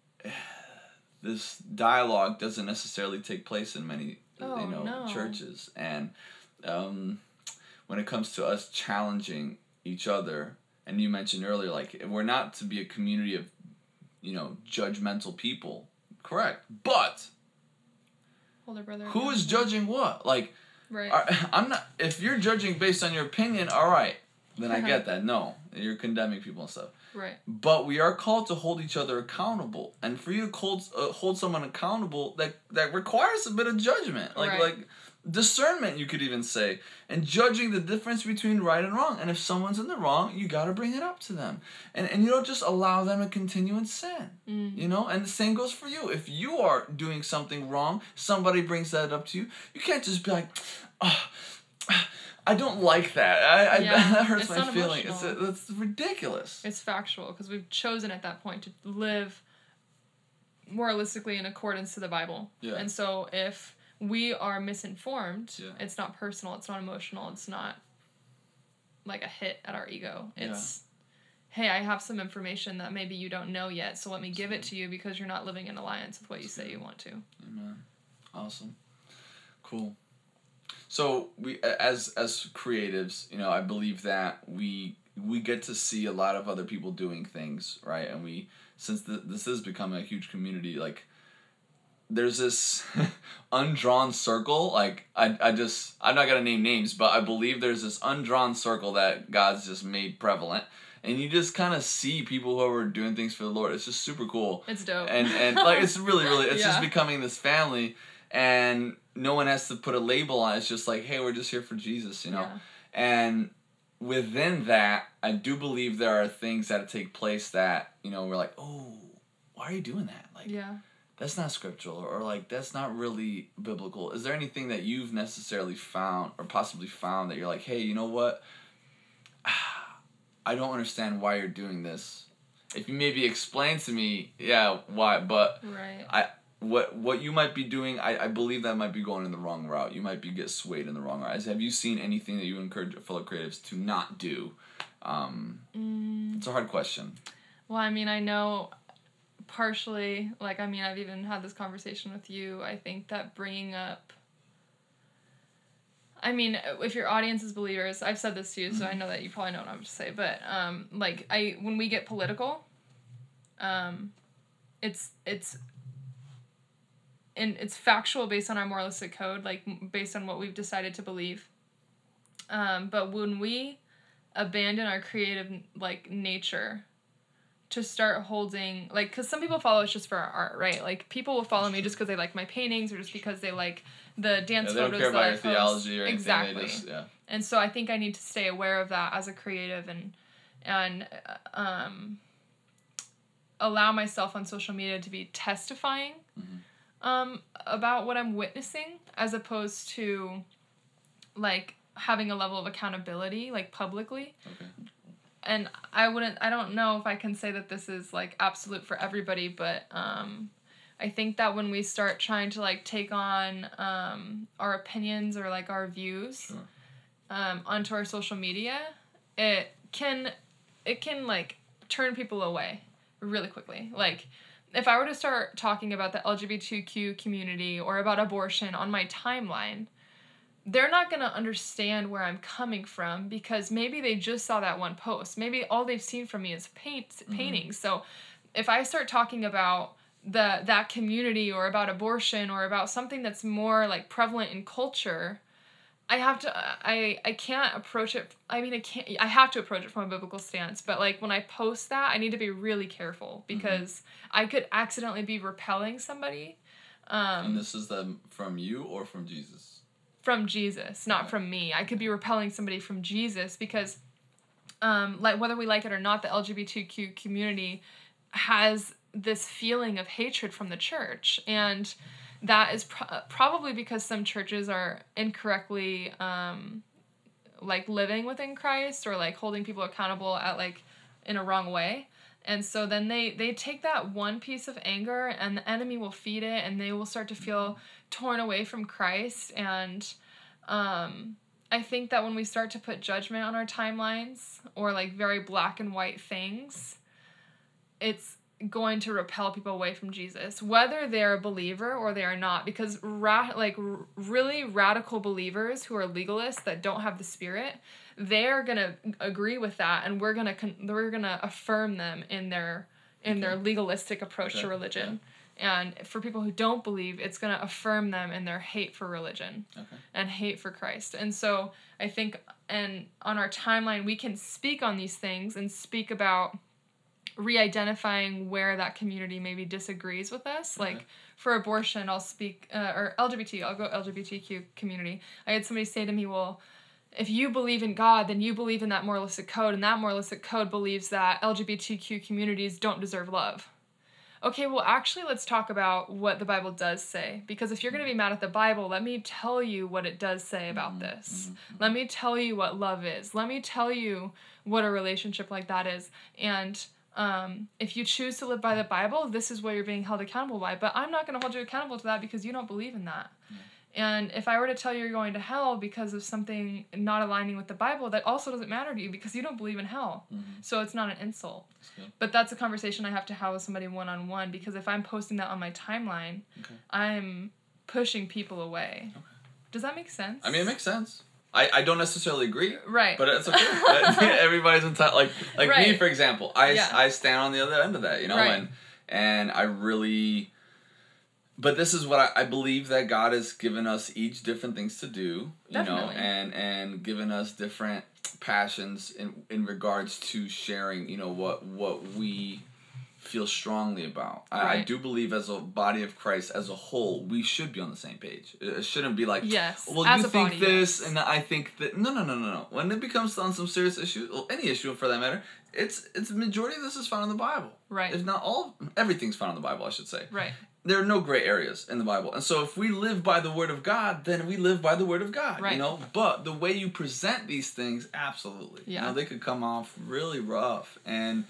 this dialogue doesn't necessarily take place in many, oh, you know, no. churches. And um, when it comes to us challenging each other, and you mentioned earlier, like we're not to be a community of, you know, judgmental people. Correct, but older brother. Who is judging what? Like, right. are, I'm not. If you're judging based on your opinion, all right, then I get that. No, you're condemning people and stuff. Right. But we are called to hold each other accountable, and for you to hold uh, hold someone accountable, that that requires a bit of judgment, like right. like discernment, you could even say, and judging the difference between right and wrong. And if someone's in the wrong, you got to bring it up to them, and and you don't just allow them to continue in sin. Mm. You know, and the same goes for you. If you are doing something wrong, somebody brings that up to you. You can't just be like, oh, I don't like that. I, yeah, I that hurts it's my feeling. It's emotional. it's ridiculous. It's factual because we've chosen at that point to live moralistically in accordance to the Bible. Yeah. And so if we are misinformed, yeah. it's not personal, it's not emotional, it's not like a hit at our ego. It's, yeah. hey, I have some information that maybe you don't know yet, so let me give it to you because you're not living in alliance with what you say you want to. Amen. Awesome. Cool. So we, as as creatives, you know, I believe that we we get to see a lot of other people doing things, right? And we, since the, this is becoming a huge community, like, there's this undrawn circle, like, I, I just, I'm not going to name names, but I believe there's this undrawn circle that God's just made prevalent. And you just kind of see people who are doing things for the Lord. It's just super cool. It's dope. And, and like, it's really, really, it's yeah. just becoming this family, and no one has to put a label on it. It's just like, hey, we're just here for Jesus, you know? Yeah. And within that, I do believe there are things that take place that, you know, we're like, oh, why are you doing that? Like, yeah. that's not scriptural, or like that's not really biblical. Is there anything that you've necessarily found or possibly found that you're like, hey, you know what? I don't understand why you're doing this. If you maybe explain to me, yeah, why, but right. I what what you might be doing, I, I believe that might be going in the wrong route. You might be get swayed in the wrong route. Have you seen anything that you encourage fellow creatives to not do? Um, mm. It's a hard question. Well, I mean, I know partially, like, I mean, I've even had this conversation with you. I think that bringing up, I mean, if your audience is believers, I've said this to you, so I know that you probably know what I'm going to say, but, um, like, I, when we get political, um, it's, it's, and it's factual based on our moralistic code, like, based on what we've decided to believe. Um, but when we abandon our creative, like, nature to start holding, like, because some people follow us just for our art, right? Like, people will follow me just because they like my paintings or just because they like the dance yeah, they photos don't care that about I your post. theology or anything. Exactly. They just, yeah. And so I think I need to stay aware of that as a creative and and um, allow myself on social media to be testifying mm-hmm. um, about what I'm witnessing, as opposed to like having a level of accountability, like publicly. Okay. And I wouldn't, I don't know if I can say that this is like absolute for everybody, but um, I think that when we start trying to like take on um, our opinions or like our views Sure. um, onto our social media, it can it can like turn people away really quickly. Like if I were to start talking about the L G B T Q community or about abortion on my timeline, they're not going to understand where I'm coming from because maybe they just saw that one post. Maybe all they've seen from me is paint mm-hmm. paintings. So if I start talking about the that community or about abortion or about something that's more like prevalent in culture, I have to I I can't approach it. I mean I can't I have to approach it from a biblical stance, but like when I post that, I need to be really careful because mm-hmm. I could accidentally be repelling somebody. Um, and this is the, from you or from Jesus? From Jesus, not okay. from me. I could be repelling somebody from Jesus because um like whether we like it or not, the L G B T Q community has this feeling of hatred from the church, and that is pro- probably because some churches are incorrectly um like living within Christ or like holding people accountable at like in a wrong way. And so then they they take that one piece of anger and the enemy will feed it and they will start to feel torn away from Christ. And um I think that when we start to put judgment on our timelines or like very black and white things, it's going to repel people away from Jesus, whether they're a believer or they are not, because ra- like r- really radical believers who are legalists that don't have the Spirit, they're going to agree with that, and we're going to con- we're going to affirm them in their in okay. their legalistic approach okay. to religion. Yeah. And for people who don't believe, it's going to affirm them in their hate for religion okay. and hate for Christ. And so I think and on our timeline we can speak on these things and speak about re-identifying where that community maybe disagrees with us. Okay. Like for abortion, I'll speak, uh, or L G B T, I'll go L G B T Q community. I had somebody say to me, well, if you believe in God, then you believe in that moralistic code, and that moralistic code believes that L G B T Q communities don't deserve love. Okay, well, actually, let's talk about what the Bible does say. Because if you're going to be mad at the Bible, let me tell you what it does say about mm-hmm. this. Mm-hmm. Let me tell you what love is. Let me tell you what a relationship like that is. And Um, if you choose to live by the Bible, this is what you're being held accountable by. But I'm not going to hold you accountable to that because you don't believe in that. Yeah. And if I were to tell you you're going to hell because of something not aligning with the Bible, that also doesn't matter to you because you don't believe in hell. Mm-hmm. So it's not an insult. That's but that's a conversation I have to have with somebody one-on-one, because if I'm posting that on my timeline, okay. I'm pushing people away. Okay. Does that make sense? I mean, it makes sense. I, I don't necessarily agree, right? But it's okay. Everybody's entitled. Like like right. me, for example, I, yeah. I stand on the other end of that, you know, right. and and I really. But this is what I, I believe, that God has given us each different things to do, you Definitely. know, and and given us different passions in in regards to sharing, you know, what what we feel strongly about. I, right. I do believe as a body of Christ as a whole, we should be on the same page. It shouldn't be like, yes, well, as you a think body, this yes. and I think that. No, no, no, no, no. When it becomes on some serious issue, well, any issue for that matter, it's it's majority of this is found in the Bible. Right. If not all, everything's found in the Bible, I should say. Right. There are no gray areas in the Bible. And so if we live by the Word of God, then we live by the Word of God, right. you know? But the way you present these things, absolutely. Yeah. You know, they could come off really rough. And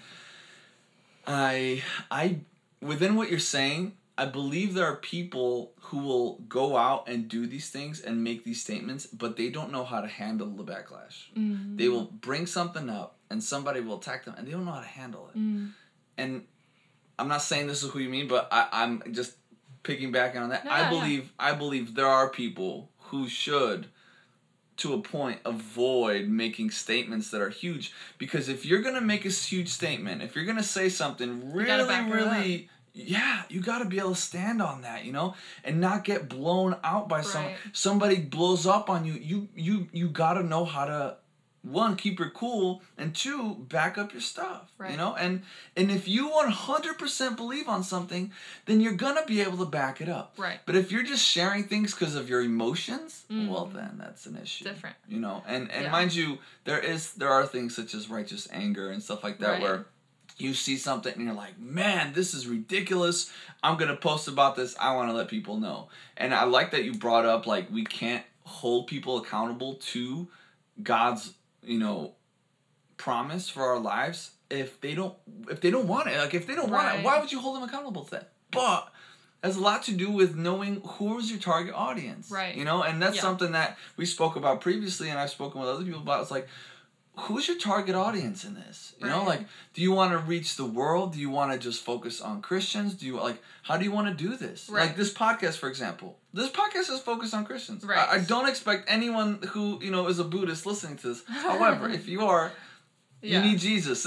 I, I, within what you're saying, I believe there are people who will go out and do these things and make these statements, but they don't know how to handle the backlash. Mm. They will bring something up and somebody will attack them and they don't know how to handle it. Mm. And I'm not saying this is who you mean, but I, I'm just piggybacking on that. No, I yeah, believe yeah. I believe there are people who should, to a point, avoid making statements that are huge. Because if you're going to make a huge statement, if you're going to say something really, really... Yeah, you got to be able to stand on that, you know, and not get blown out by right. someone. Somebody blows up on you. You you you got to know how to, one, keep your cool, and two, back up your stuff, right. you know? And and if you one hundred percent believe on something, then you're going to be able to back it up. Right. But if you're just sharing things because of your emotions, mm. well, then that's an issue. Different. You know, and, and yeah. mind you, there is there are things such as righteous anger and stuff like that right. where you see something and you're like, man, this is ridiculous. I'm going to post about this. I want to let people know. And I like that you brought up, like, we can't hold people accountable to God's, you know, promise for our lives if they don't if they don't want it. Like, if they don't right. want it, why would you hold them accountable to that? But has a lot to do with knowing who is your target audience. Right. You know, and that's Yeah. something that we spoke about previously, and I've spoken with other people about. It's like, who's your target audience in this? You know, Right. like, do you want to reach the world? Do you want to just focus on Christians? Do you, like, how do you want to do this? Right. Like, this podcast, for example. This podcast is focused on Christians. Right. I, I don't expect anyone who, you know, is a Buddhist listening to this. However, if you are, Yeah. you need Jesus.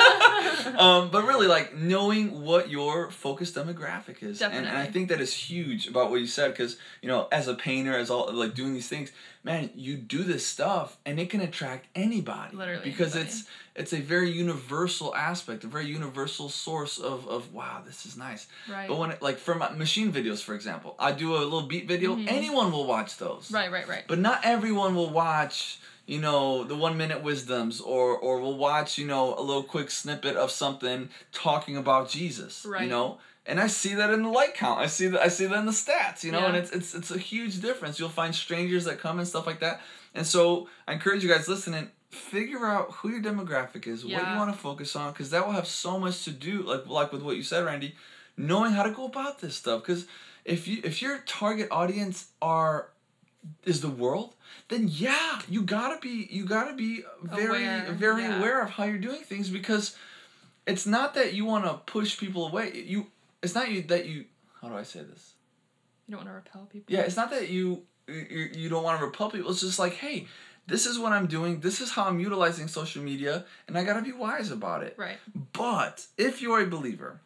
um, but really, like, knowing what your focused demographic is. And, and I Definitely. think that is huge about what you said, because, you know, as a painter, as all, like, doing these things, man, you do this stuff, and it can attract anybody. Literally Because anybody. it's it's a very universal aspect, a very universal source of, of wow, this is nice. Right. But when, it, like, for my machine videos, for example, I do a little beat video, Mhm. anyone will watch those. Right, right, right. But not everyone will watch, you know, the one minute wisdoms, or or will watch, you know, a little quick snippet of something talking about Jesus. Right. You know? And I see that in the like count. I see that I see that in the stats, you know, Yeah. and it's it's it's a huge difference. You'll find strangers that come and stuff like that. And so I encourage you guys listening, figure out who your demographic is, what you Yeah. want to focus on, because that will have so much to do, like like with what you said, Randy, knowing how to go about this stuff. Because if you if your target audience are is the world, then yeah, you gotta be you gotta be very Aware, very yeah. aware of how you're doing things, because it's not that you want to push people away. You it's not you that you how do I say this? You don't want to repel people. Yeah, it's not that you you, you don't want to repel people. It's just like, hey, this is what I'm doing. This is how I'm utilizing social media, and I gotta be wise about it. Right. But if you're a believer,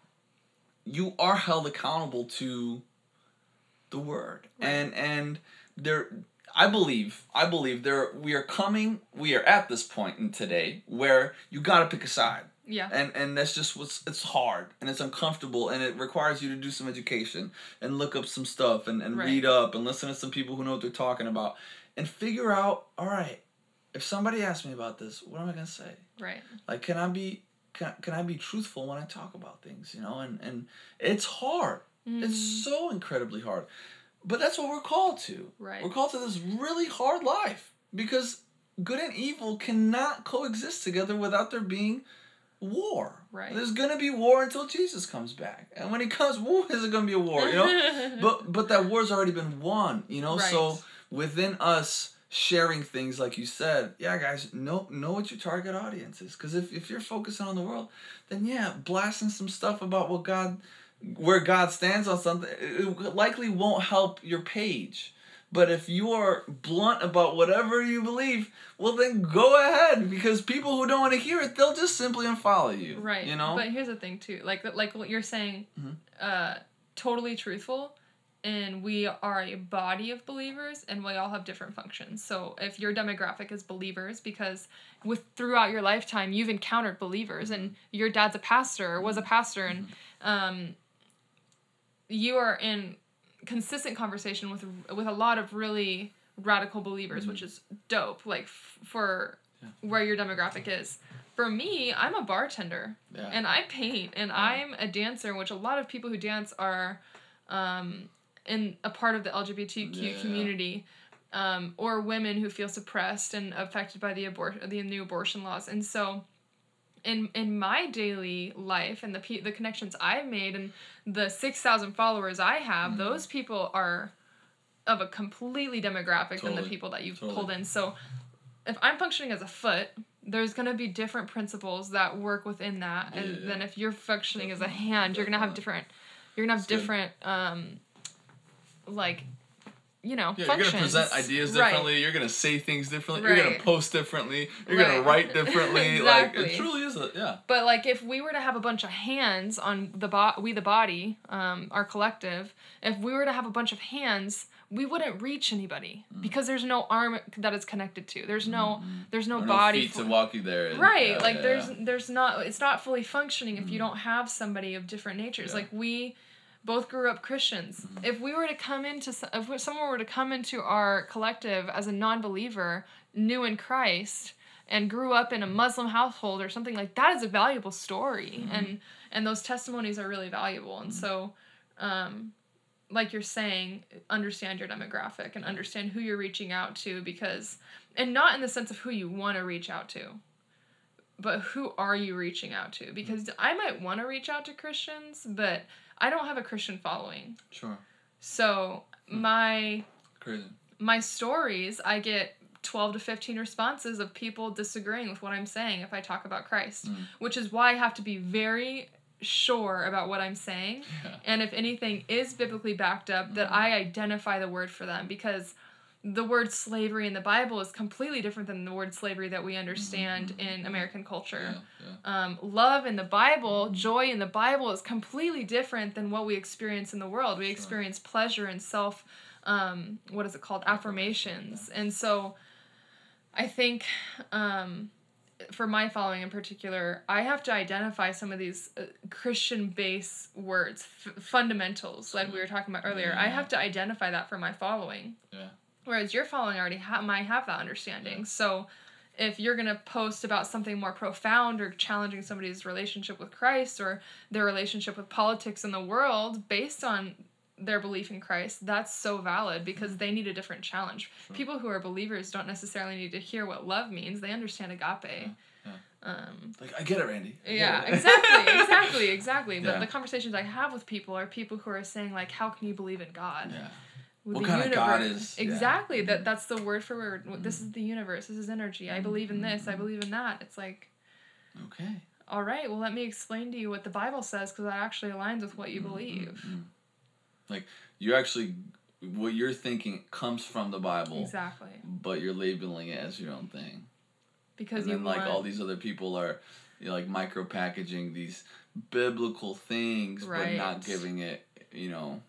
you are held accountable to the word. Right. And and there I believe, I believe there we are coming, we are at this point in today where you got to pick a side. Yeah. And and that's just what's it's hard and it's uncomfortable, and it requires you to do some education and look up some stuff and, and Right. read up and listen to some people who know what they're talking about and figure out, all right, if somebody asks me about this, what am I going to say? Right. Like, can I be can, can I be truthful when I talk about things, you know? And and it's hard. Mhm. It's so incredibly hard. But that's what we're called to. Right. We're called to this really hard life, because good and evil cannot coexist together without there being war. Right. There's gonna be war until Jesus comes back, and when he comes, woo, is it gonna be a war? You know, but but that war's already been won. You know, Right. so within us sharing things like you said, yeah, guys, know know what your target audience is, because if if you're focusing on the world, then yeah, blasting some stuff about what God, where God stands on something, it likely won't help your page. But if you are blunt about whatever you believe, well, then go ahead, because people who don't want to hear it, they'll just simply unfollow you. Right. You know? But here's the thing too, like like what you're saying, Mhm. uh, totally truthful, and we are a body of believers, and we all have different functions. So if your demographic is believers, because with throughout your lifetime you've encountered believers, and your dad's a pastor or was a pastor, and um, you are in consistent conversation with with a lot of really radical believers, Mm-hmm. which is dope. Like f- for Yeah. where your demographic is. For me, I'm a bartender, Yeah. and I paint, and I'm a dancer, which a lot of people who dance are um, in a part of the L G B T Q Yeah. community, um, or women who feel suppressed and affected by the abor- the new abortion laws. And so in in my daily life, and the pe- the connections I've made, and the six thousand followers I have, Mhm. those people are of a completely demographic than the Totally. people that you've Totally. pulled in. So if I'm functioning as a foot, there's going to be different principles that work within that, and Yeah. then if you're functioning as a Definitely. hand, you're going to have Definitely. different you're going to have That's good. different um like you know, Yeah, functions. you're gonna present ideas Right. differently. You're gonna say things differently. You're gonna Right. post differently. You're gonna Right. write differently. Like Exactly. it truly is a yeah. But like if we were to have a bunch of hands on the bo- we the body, um, our collective, if we were to have a bunch of hands, we wouldn't reach anybody Mm. because there's no arm that it's connected to. There's no there's no Or body feet for- to walk you there. and- right. yeah, like yeah, there's yeah. there's not it's not fully functioning if you Mm. don't have somebody of different natures. Yeah. Like we both grew up Christians. Mm-hmm. If we were to come into s- if we- someone were to come into our collective as a non-believer, new in Christ, and grew up in a Muslim household or something, like that is a valuable story, Mm-hmm. and and those testimonies are really valuable. And so um like you're saying, understand your demographic and understand who you're reaching out to, because and not in the sense of who you want to reach out to, but who are you reaching out to? Because I might want to reach out to Christians, but I don't have a Christian following. Sure. So my Crazy. my stories, I get twelve to fifteen responses of people disagreeing with what I'm saying if I talk about Christ, Mm. which is why I have to be very sure about what I'm saying. Yeah. And if anything is biblically backed up, that Mhm. I identify the word for them, because the word slavery in the Bible is completely different than the word slavery that we understand Mhm. in American culture. Yeah, yeah. Um, love in the Bible, joy in the Bible is completely different than what we experience in the world. We Sure. experience pleasure and self, um, what is it called? Affirmations. Yeah. And so I think um, for my following in particular, I have to identify some of these uh, Christian-based words, f- fundamentals, like we were talking about earlier. Yeah. I have to identify that for my following. Yeah. Whereas your following already ha- might have that understanding. Yeah. So if you're going to post about something more profound or challenging somebody's relationship with Christ or their relationship with politics in the world based on their belief in Christ, that's so valid because they need a different challenge. Sure. People who are believers don't necessarily need to hear what love means. They understand agape. Yeah. Yeah. Um, Like, I get it, Randy. I get yeah, it. exactly, exactly, exactly. But Yeah. the conversations I have with people are people who are saying, like, how can you believe in God? Yeah. With What the kind of God universe. is- yeah. Exactly. That Mhm. that's the word for word. This is the universe. This is energy. I believe in this. I Mhm. believe in that. It's like, Okay. all right, well, let me explain to you what the Bible says because that actually aligns with what you believe. Mm-hmm. Like, you actually, what you're thinking comes from the Bible. Exactly. But you're labeling it as your own thing. Because and then, you like, want... all these other people are, you know, like, micro-packaging these biblical things, Right. but not giving it, you know,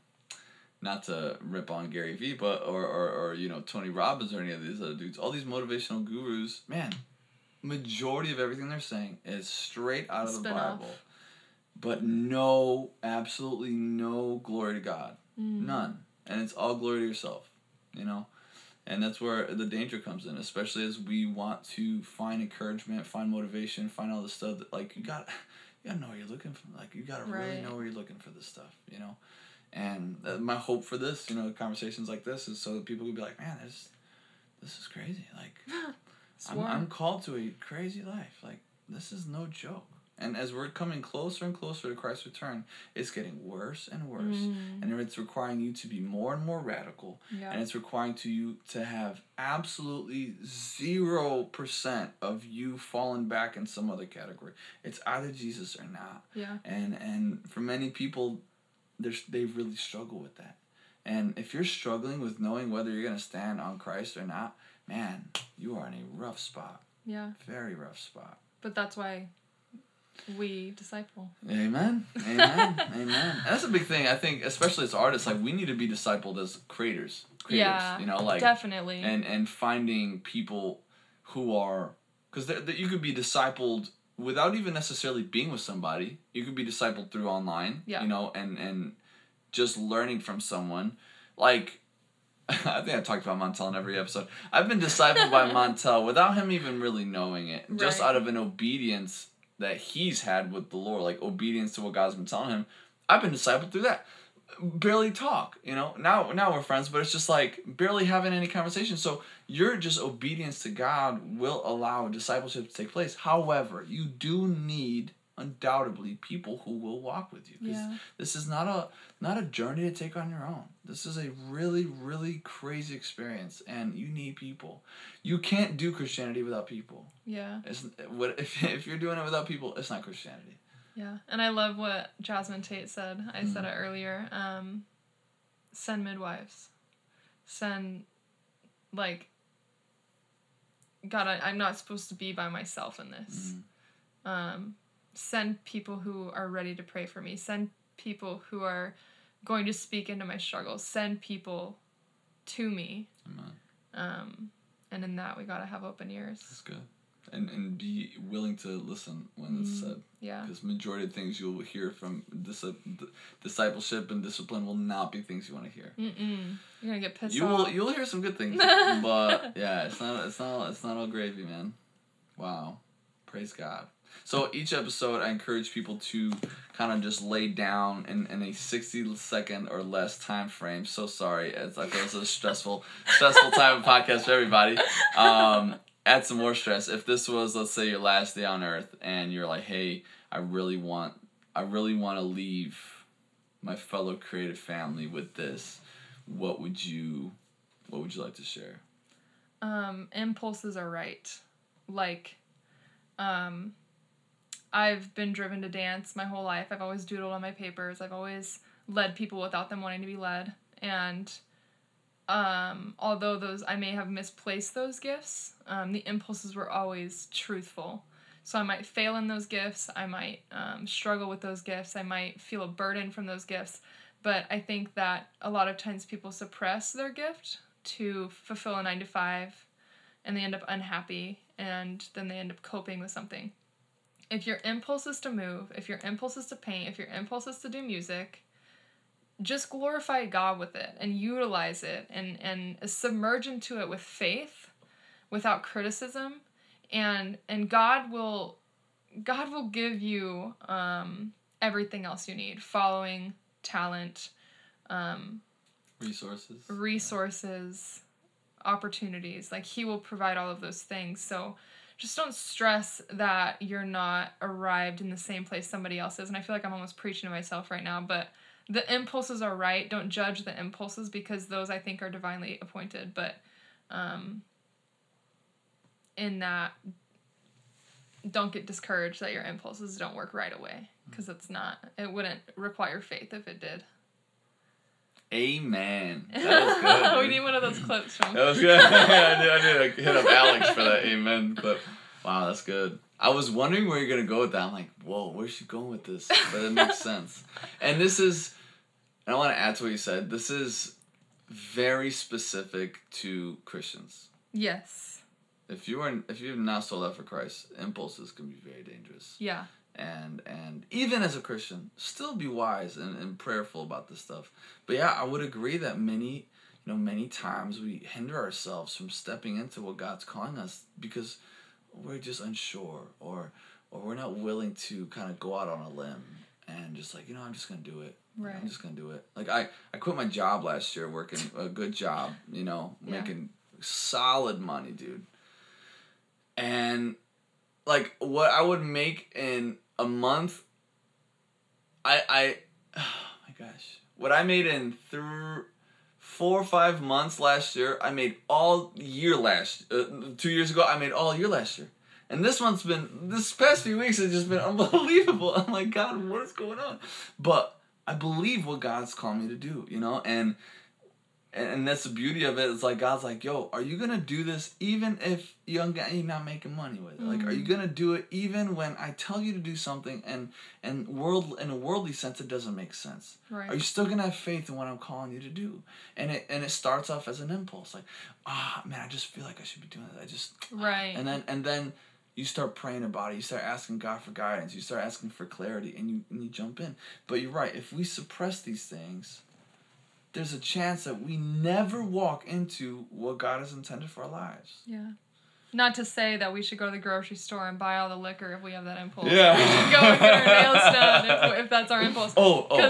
not to rip on Gary Vee, but, or, or, or, you know, Tony Robbins or any of these other dudes. All these motivational gurus, man, majority of everything they're saying is straight out of the Spin off. Bible. But no, absolutely no glory to God. Mm. None. And it's all glory to yourself, you know? And that's where the danger comes in, especially as we want to find encouragement, find motivation, find all this stuff that, like, you got you gotta know what you're looking for. Like, you gotta really Right. know where you're looking for this stuff, you know? And uh, my hope for this, you know, conversations like this is so that people can be like, man, this, this is crazy. Like, I'm, Swarm. I'm called to a crazy life. Like, this is no joke. And as we're coming closer and closer to Christ's return, it's getting worse and worse. Mm. And it's requiring you to be more and more radical. Yeah. And it's requiring to you to have absolutely zero percent of you falling back in some other category. It's either Jesus or not. Yeah. And and for many people, there's they really struggle with that. And if you're struggling with knowing whether you're going to stand on Christ or not, man, you are in a rough spot. Yeah. Very rough spot. But that's why we disciple. Amen. Amen. Amen. And that's a big thing. I think, especially as artists, like, we need to be discipled as creators. Creators, Yeah. you know, like, Definitely. and and finding people who are, because you could be discipled without even necessarily being with somebody. You could be discipled through online. Yeah. You know, and and just learning from someone. Like, I think I talked about Montel in every episode. I've been discipled by Montel without him even really knowing it, just Right. out of an obedience that he's had with the Lord, like obedience to what God's been telling him. I've been discipled through that. Barely talk, you know. Now, now we're friends, but it's just like barely having any conversation. So your just obedience to God will allow discipleship to take place. However, you do need undoubtedly people who will walk with you. 'Cause Yeah. this is not a not a journey to take on your own. This is a really, really crazy experience, and you need people. You can't do Christianity without people. Yeah. It's what if if you're doing it without people, it's not Christianity. Yeah. And I love what Jasmine Tate said. I Mm. said it earlier. Um, send midwives. Send, like, God, I, I'm not supposed to be by myself in this. Mm. Um, send people who are ready to pray for me. Send people who are going to speak into my struggles. Send people to me. Amen. Um, and in that, we got to have open ears. That's good. And and be willing to listen when it's Mm. said. Yeah. Because majority of things you'll hear from dis- discipleship and discipline will not be things you want to hear. Mm-mm. You're going to get pissed You off. will you'll hear some good things, but yeah, it's not it's not it's not all gravy, man. Wow, praise God. So each episode, I encourage people to kind of just lay down in, in a sixty second or less time frame. So sorry, it's like it was a stressful stressful time of podcast for everybody. Um, add some more stress. If this was, let's say, your last day on earth, and you're like, hey, I really want I really want to leave my fellow creative family with this, what would you, what would you like to share? Um, impulses are right. Like, um, I've been driven to dance my whole life. I've always doodled on my papers. I've always led people without them wanting to be led. And um, although those I may have misplaced those gifts, um, the impulses were always truthful. So I might fail in those gifts. I might um, struggle with those gifts. I might feel a burden from those gifts. But I think that a lot of times people suppress their gift to fulfill a nine to five, and they end up unhappy, and then they end up coping with something. If your impulse is to move, if your impulse is to paint, if your impulse is to do music, just glorify God with it and utilize it and, and submerge into it with faith, without criticism, and and God will God will give you um, everything else you need: following, talent, um, resources, resources, opportunities. Like, He will provide all of those things. So just don't stress that you're not arrived in the same place somebody else is. And I feel like I'm almost preaching to myself right now, but the impulses are right. Don't judge the impulses, because those, I think, are divinely appointed. But um, in that, don't get discouraged that your impulses don't work right away, because it's not, it wouldn't require faith if it did. Amen. That was good. We need one of those clips from. That was good. Yeah, I did. I did. I hit up Alex for that amen clip. Wow, that's good. I was wondering where you're gonna go with that. I'm like, whoa, where's she going with this? But it makes sense. And this is, and I want to add to what you said. This is very specific to Christians. Yes. If you are, if you've not sold out for Christ, impulses can be very dangerous. Yeah. And and even as a Christian, still be wise and, and prayerful about this stuff. But yeah, I would agree that many, you know, many times we hinder ourselves from stepping into what God's calling us because we're just unsure, or or we're not willing to kind of go out on a limb and just like, you know, I'm just gonna do it. Right. I'm just gonna do it. Like I, I quit my job last year, working a good job, you know, making yeah. solid money, dude. And like what I would make in a month, I I oh my gosh, what I made in through four or five months last year, I made all year last. Uh, two years ago, I made all year last year, and this month's been this past few weeks has just been unbelievable. I'm like, God, what is going on? But I believe what God's called me to do, you know, and. And that's the beauty of it. It's like God's like, yo, are you going to do this even if you're not making money with it? Mm-hmm. Like, are you going to do it even when I tell you to do something and and world in a worldly sense it doesn't make sense? Right. Are you still going to have faith in what I'm calling you to do? And it and it starts off as an impulse. Like, ah, oh, man, I just feel like I should be doing this. I just... Right. And then and then you start praying about it. You start asking God for guidance. You start asking for clarity. And you, and you jump in. But you're right. If we suppress these things... there's a chance that we never walk into what God has intended for our lives. Yeah. Not to say that we should go to the grocery store and buy all the liquor if we have that impulse. Yeah. We should go and get our nails done if, if that's our impulse. Oh, oh.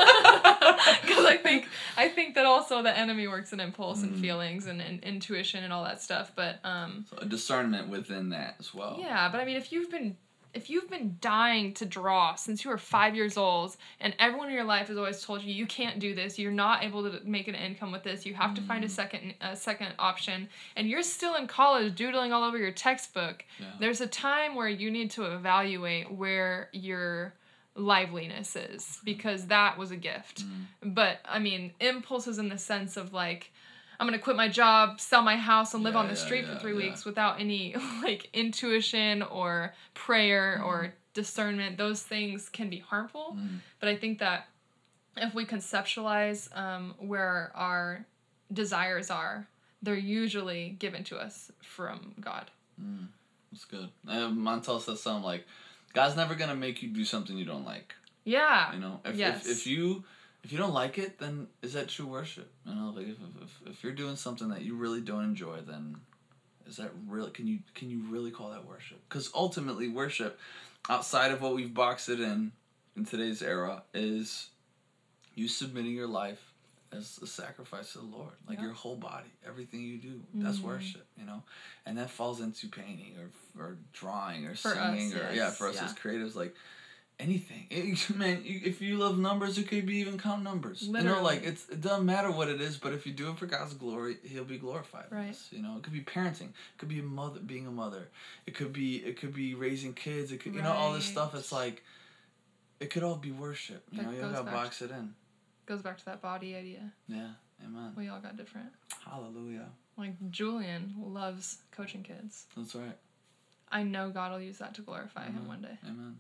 Because I think I think that also the enemy works in impulse mm. and feelings and, and intuition and all that stuff. But um, so a discernment within that as well. Yeah, but I mean, if you've been if you've been dying to draw since you were five years old, and everyone in your life has always told you you can't do this, you're not able to make an income with this, you have mm. to find a second a second option, and you're still in college doodling all over your textbook, yeah. there's a time where you need to evaluate where your liveliness is, because that was a gift. Mm. But, I mean, impulses in the sense of, like, I'm going to quit my job, sell my house, and live yeah, on the yeah, street yeah, for three yeah. weeks without any, like, intuition or prayer mm. or discernment. Those things can be harmful. Mm. But I think that if we conceptualize um, where our desires are, they're usually given to us from God. Mm. That's good. Uh, Montel says something like, God's never going to make you do something you don't like. Yeah. You know, if, yes. if, if you... If you don't like it, then is that true worship? You know, like if, if if you're doing something that you really don't enjoy, then is that really can you can you really call that worship? Because ultimately, worship, outside of what we've boxed it in in today's era, is you submitting your life as a sacrifice to the Lord, like yeah. your whole body, everything you do. That's mm-hmm. worship, you know, and that falls into painting or or drawing or for singing us, or yes. yeah, for us yeah. as creatives, like. anything. It, man, you, if you love numbers, it could be even count numbers. Literally. You know, like, it's, it doesn't matter what it is, but if you do it for God's glory, he'll be glorified. Right. This, you know, it could be parenting. It could be a mother, being a mother. It could be, it could be raising kids. It could, you know, all this stuff. It's like, it could all be worship. You That know, you don't goes gotta back box it in. Goes back to that body idea. Yeah. Amen. We all got different. Hallelujah. Like, Julian loves coaching kids. That's right. I know God will use that to glorify Amen. him one day. Amen.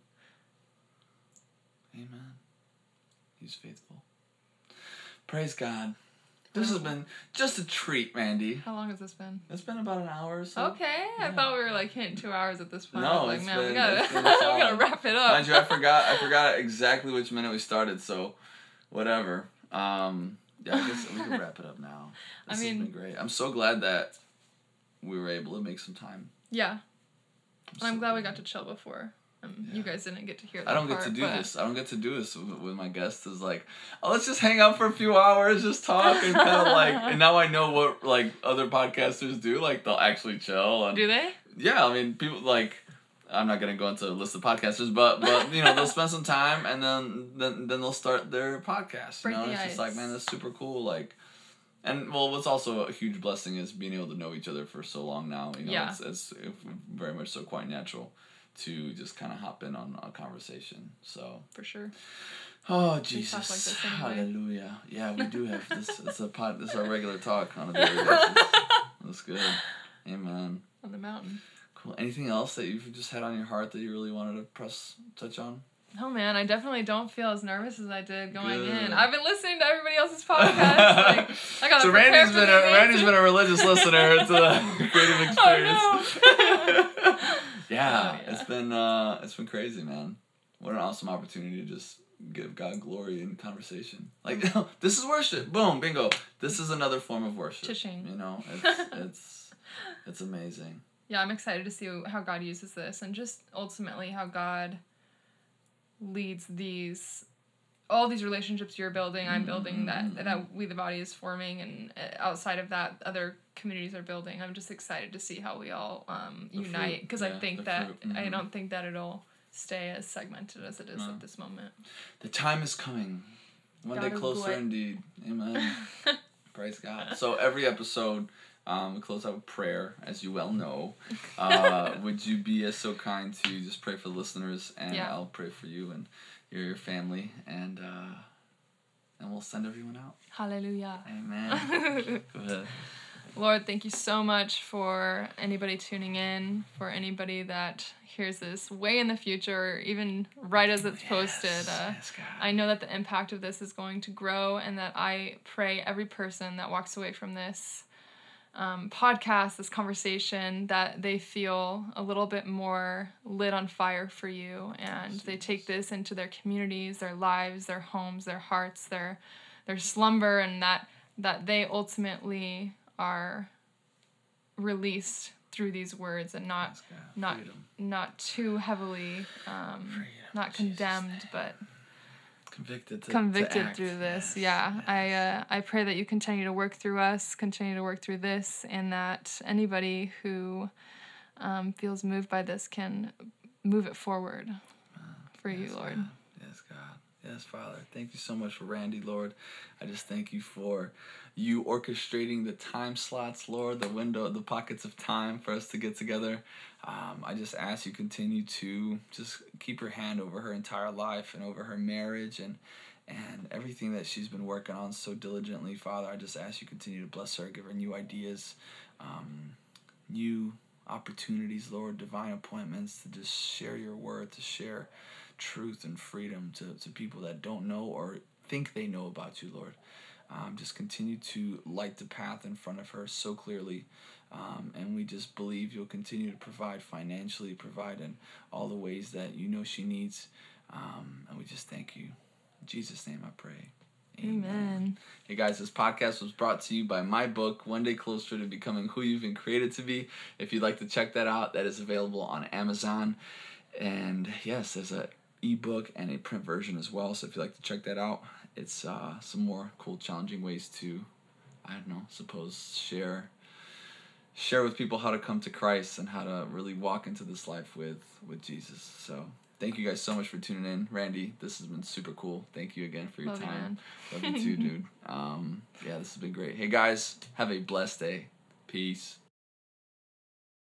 Amen. He's faithful. Praise God. This has been just a treat, Mandy. How long has this been? It's been about an hour or so. Okay, yeah. I thought we were like hitting two hours at this point. No, I was like, it's man, been, we gotta, it's been we gotta wrap it up. Mind you, I forgot, I forgot exactly which minute we started, so whatever. Um, yeah, I guess we can wrap it up now. This I mean, has been great. I'm so glad that we were able to make some time. Yeah. I'm, so I'm glad glad we got to chill before. Um, yeah. You guys didn't get to hear that I don't part, get to do but... this. I don't get to do this with, with my guests. Is like, oh, let's just hang out for a few hours, just talk, and kind of like. And now I know what like other podcasters do. Like they'll actually chill. And, do they? Yeah, I mean, people like. I'm not gonna go into a list of podcasters, but but you know they'll spend some time and then then then they'll start their podcast. You Break know, the it's ice. just like, man, that's super cool. Like. And, well, what's also a huge blessing is being able to know each other for so long now. You know, yeah. it's, it's very much so quite natural to just kind of hop in on a conversation. So for sure. Oh, Jesus. Like this anyway. Hallelujah. Yeah, we do have this. It's a pod, this is our regular talk on a daily basis. That's good. Amen. On the mountain. Cool. Anything else that you've just had on your heart that you really wanted to press, touch on? Oh man, I definitely don't feel as nervous as I did going Good. in. I've been listening to everybody else's podcast. Like, I gotta so prepare Randy's for been these a Randy's answers. been a religious listener to the creative experience. Oh no. yeah, Oh, yeah, it's been uh, it's been crazy, man. What an awesome opportunity to just give God glory in conversation. Like this is worship. Boom, bingo. This is another form of worship. Cha-ching. You know, it's it's it's amazing. Yeah, I'm excited to see how God uses this and just ultimately how God leads these all these relationships you're building, I'm building, that that We the Body is forming, and outside of that other communities are building. I'm just excited to see how we all um, unite, because yeah, I think that mm-hmm. I don't think that it'll stay as segmented as it is no. at this moment. The time is coming. One God day closer indeed. Amen. Praise God. So every episode Um, we close out with prayer, as you well know. Uh, would you be as so kind to just pray for the listeners, and yeah. I'll pray for you and your, your family, and uh, and we'll send everyone out. Hallelujah. Amen. Go ahead. Lord, thank you so much for anybody tuning in, for anybody that hears this way in the future, or even right as it's yes. posted. Uh, yes, God. I know that the impact of this is going to grow, and that I pray every person that walks away from this Um, podcast, this conversation, that they feel a little bit more lit on fire for you, and they take this into their communities, their lives, their homes, their hearts, their their slumber, and that that they ultimately are released through these words, and not not not too heavily um, Freedom, not condemned, but Convicted to, convicted to act. through this. Yes, yeah. yes. I uh, I pray that you continue to work through us, continue to work through this, and that anybody who um, feels moved by this can move it forward for yes, you, Lord. God. Yes, God. Yes, Father. Thank you so much for Randy, Lord. I just thank you for you orchestrating the time slots, Lord, the window, the pockets of time for us to get together. Um, I just ask you continue to just keep your hand over her entire life and over her marriage and and everything that she's been working on so diligently, Father. I just ask you continue to bless her, give her new ideas, um, new opportunities, Lord, divine appointments to just share your word, to share truth and freedom to, to people that don't know or think they know about you, Lord. Um, just continue to light the path in front of her so clearly. Um, and we just believe you'll continue to provide financially, provide in all the ways that you know she needs. Um, and we just thank you. In Jesus' name I pray. Amen. Amen. Hey guys, this podcast was brought to you by my book, One Day Closer to Becoming Who You've Been Created to Be. If you'd like to check that out, that is available on Amazon. And yes, there's an ebook and a print version as well. So if you'd like to check that out, it's uh, some more cool, challenging ways to, I don't know, suppose share share with people how to come to Christ and how to really walk into this life with, with Jesus. So thank you guys so much for tuning in. Randy, this has been super cool. Thank you again for your Love you, time. man. Love you too, dude. Um, yeah, this has been great. Hey, guys, have a blessed day. Peace.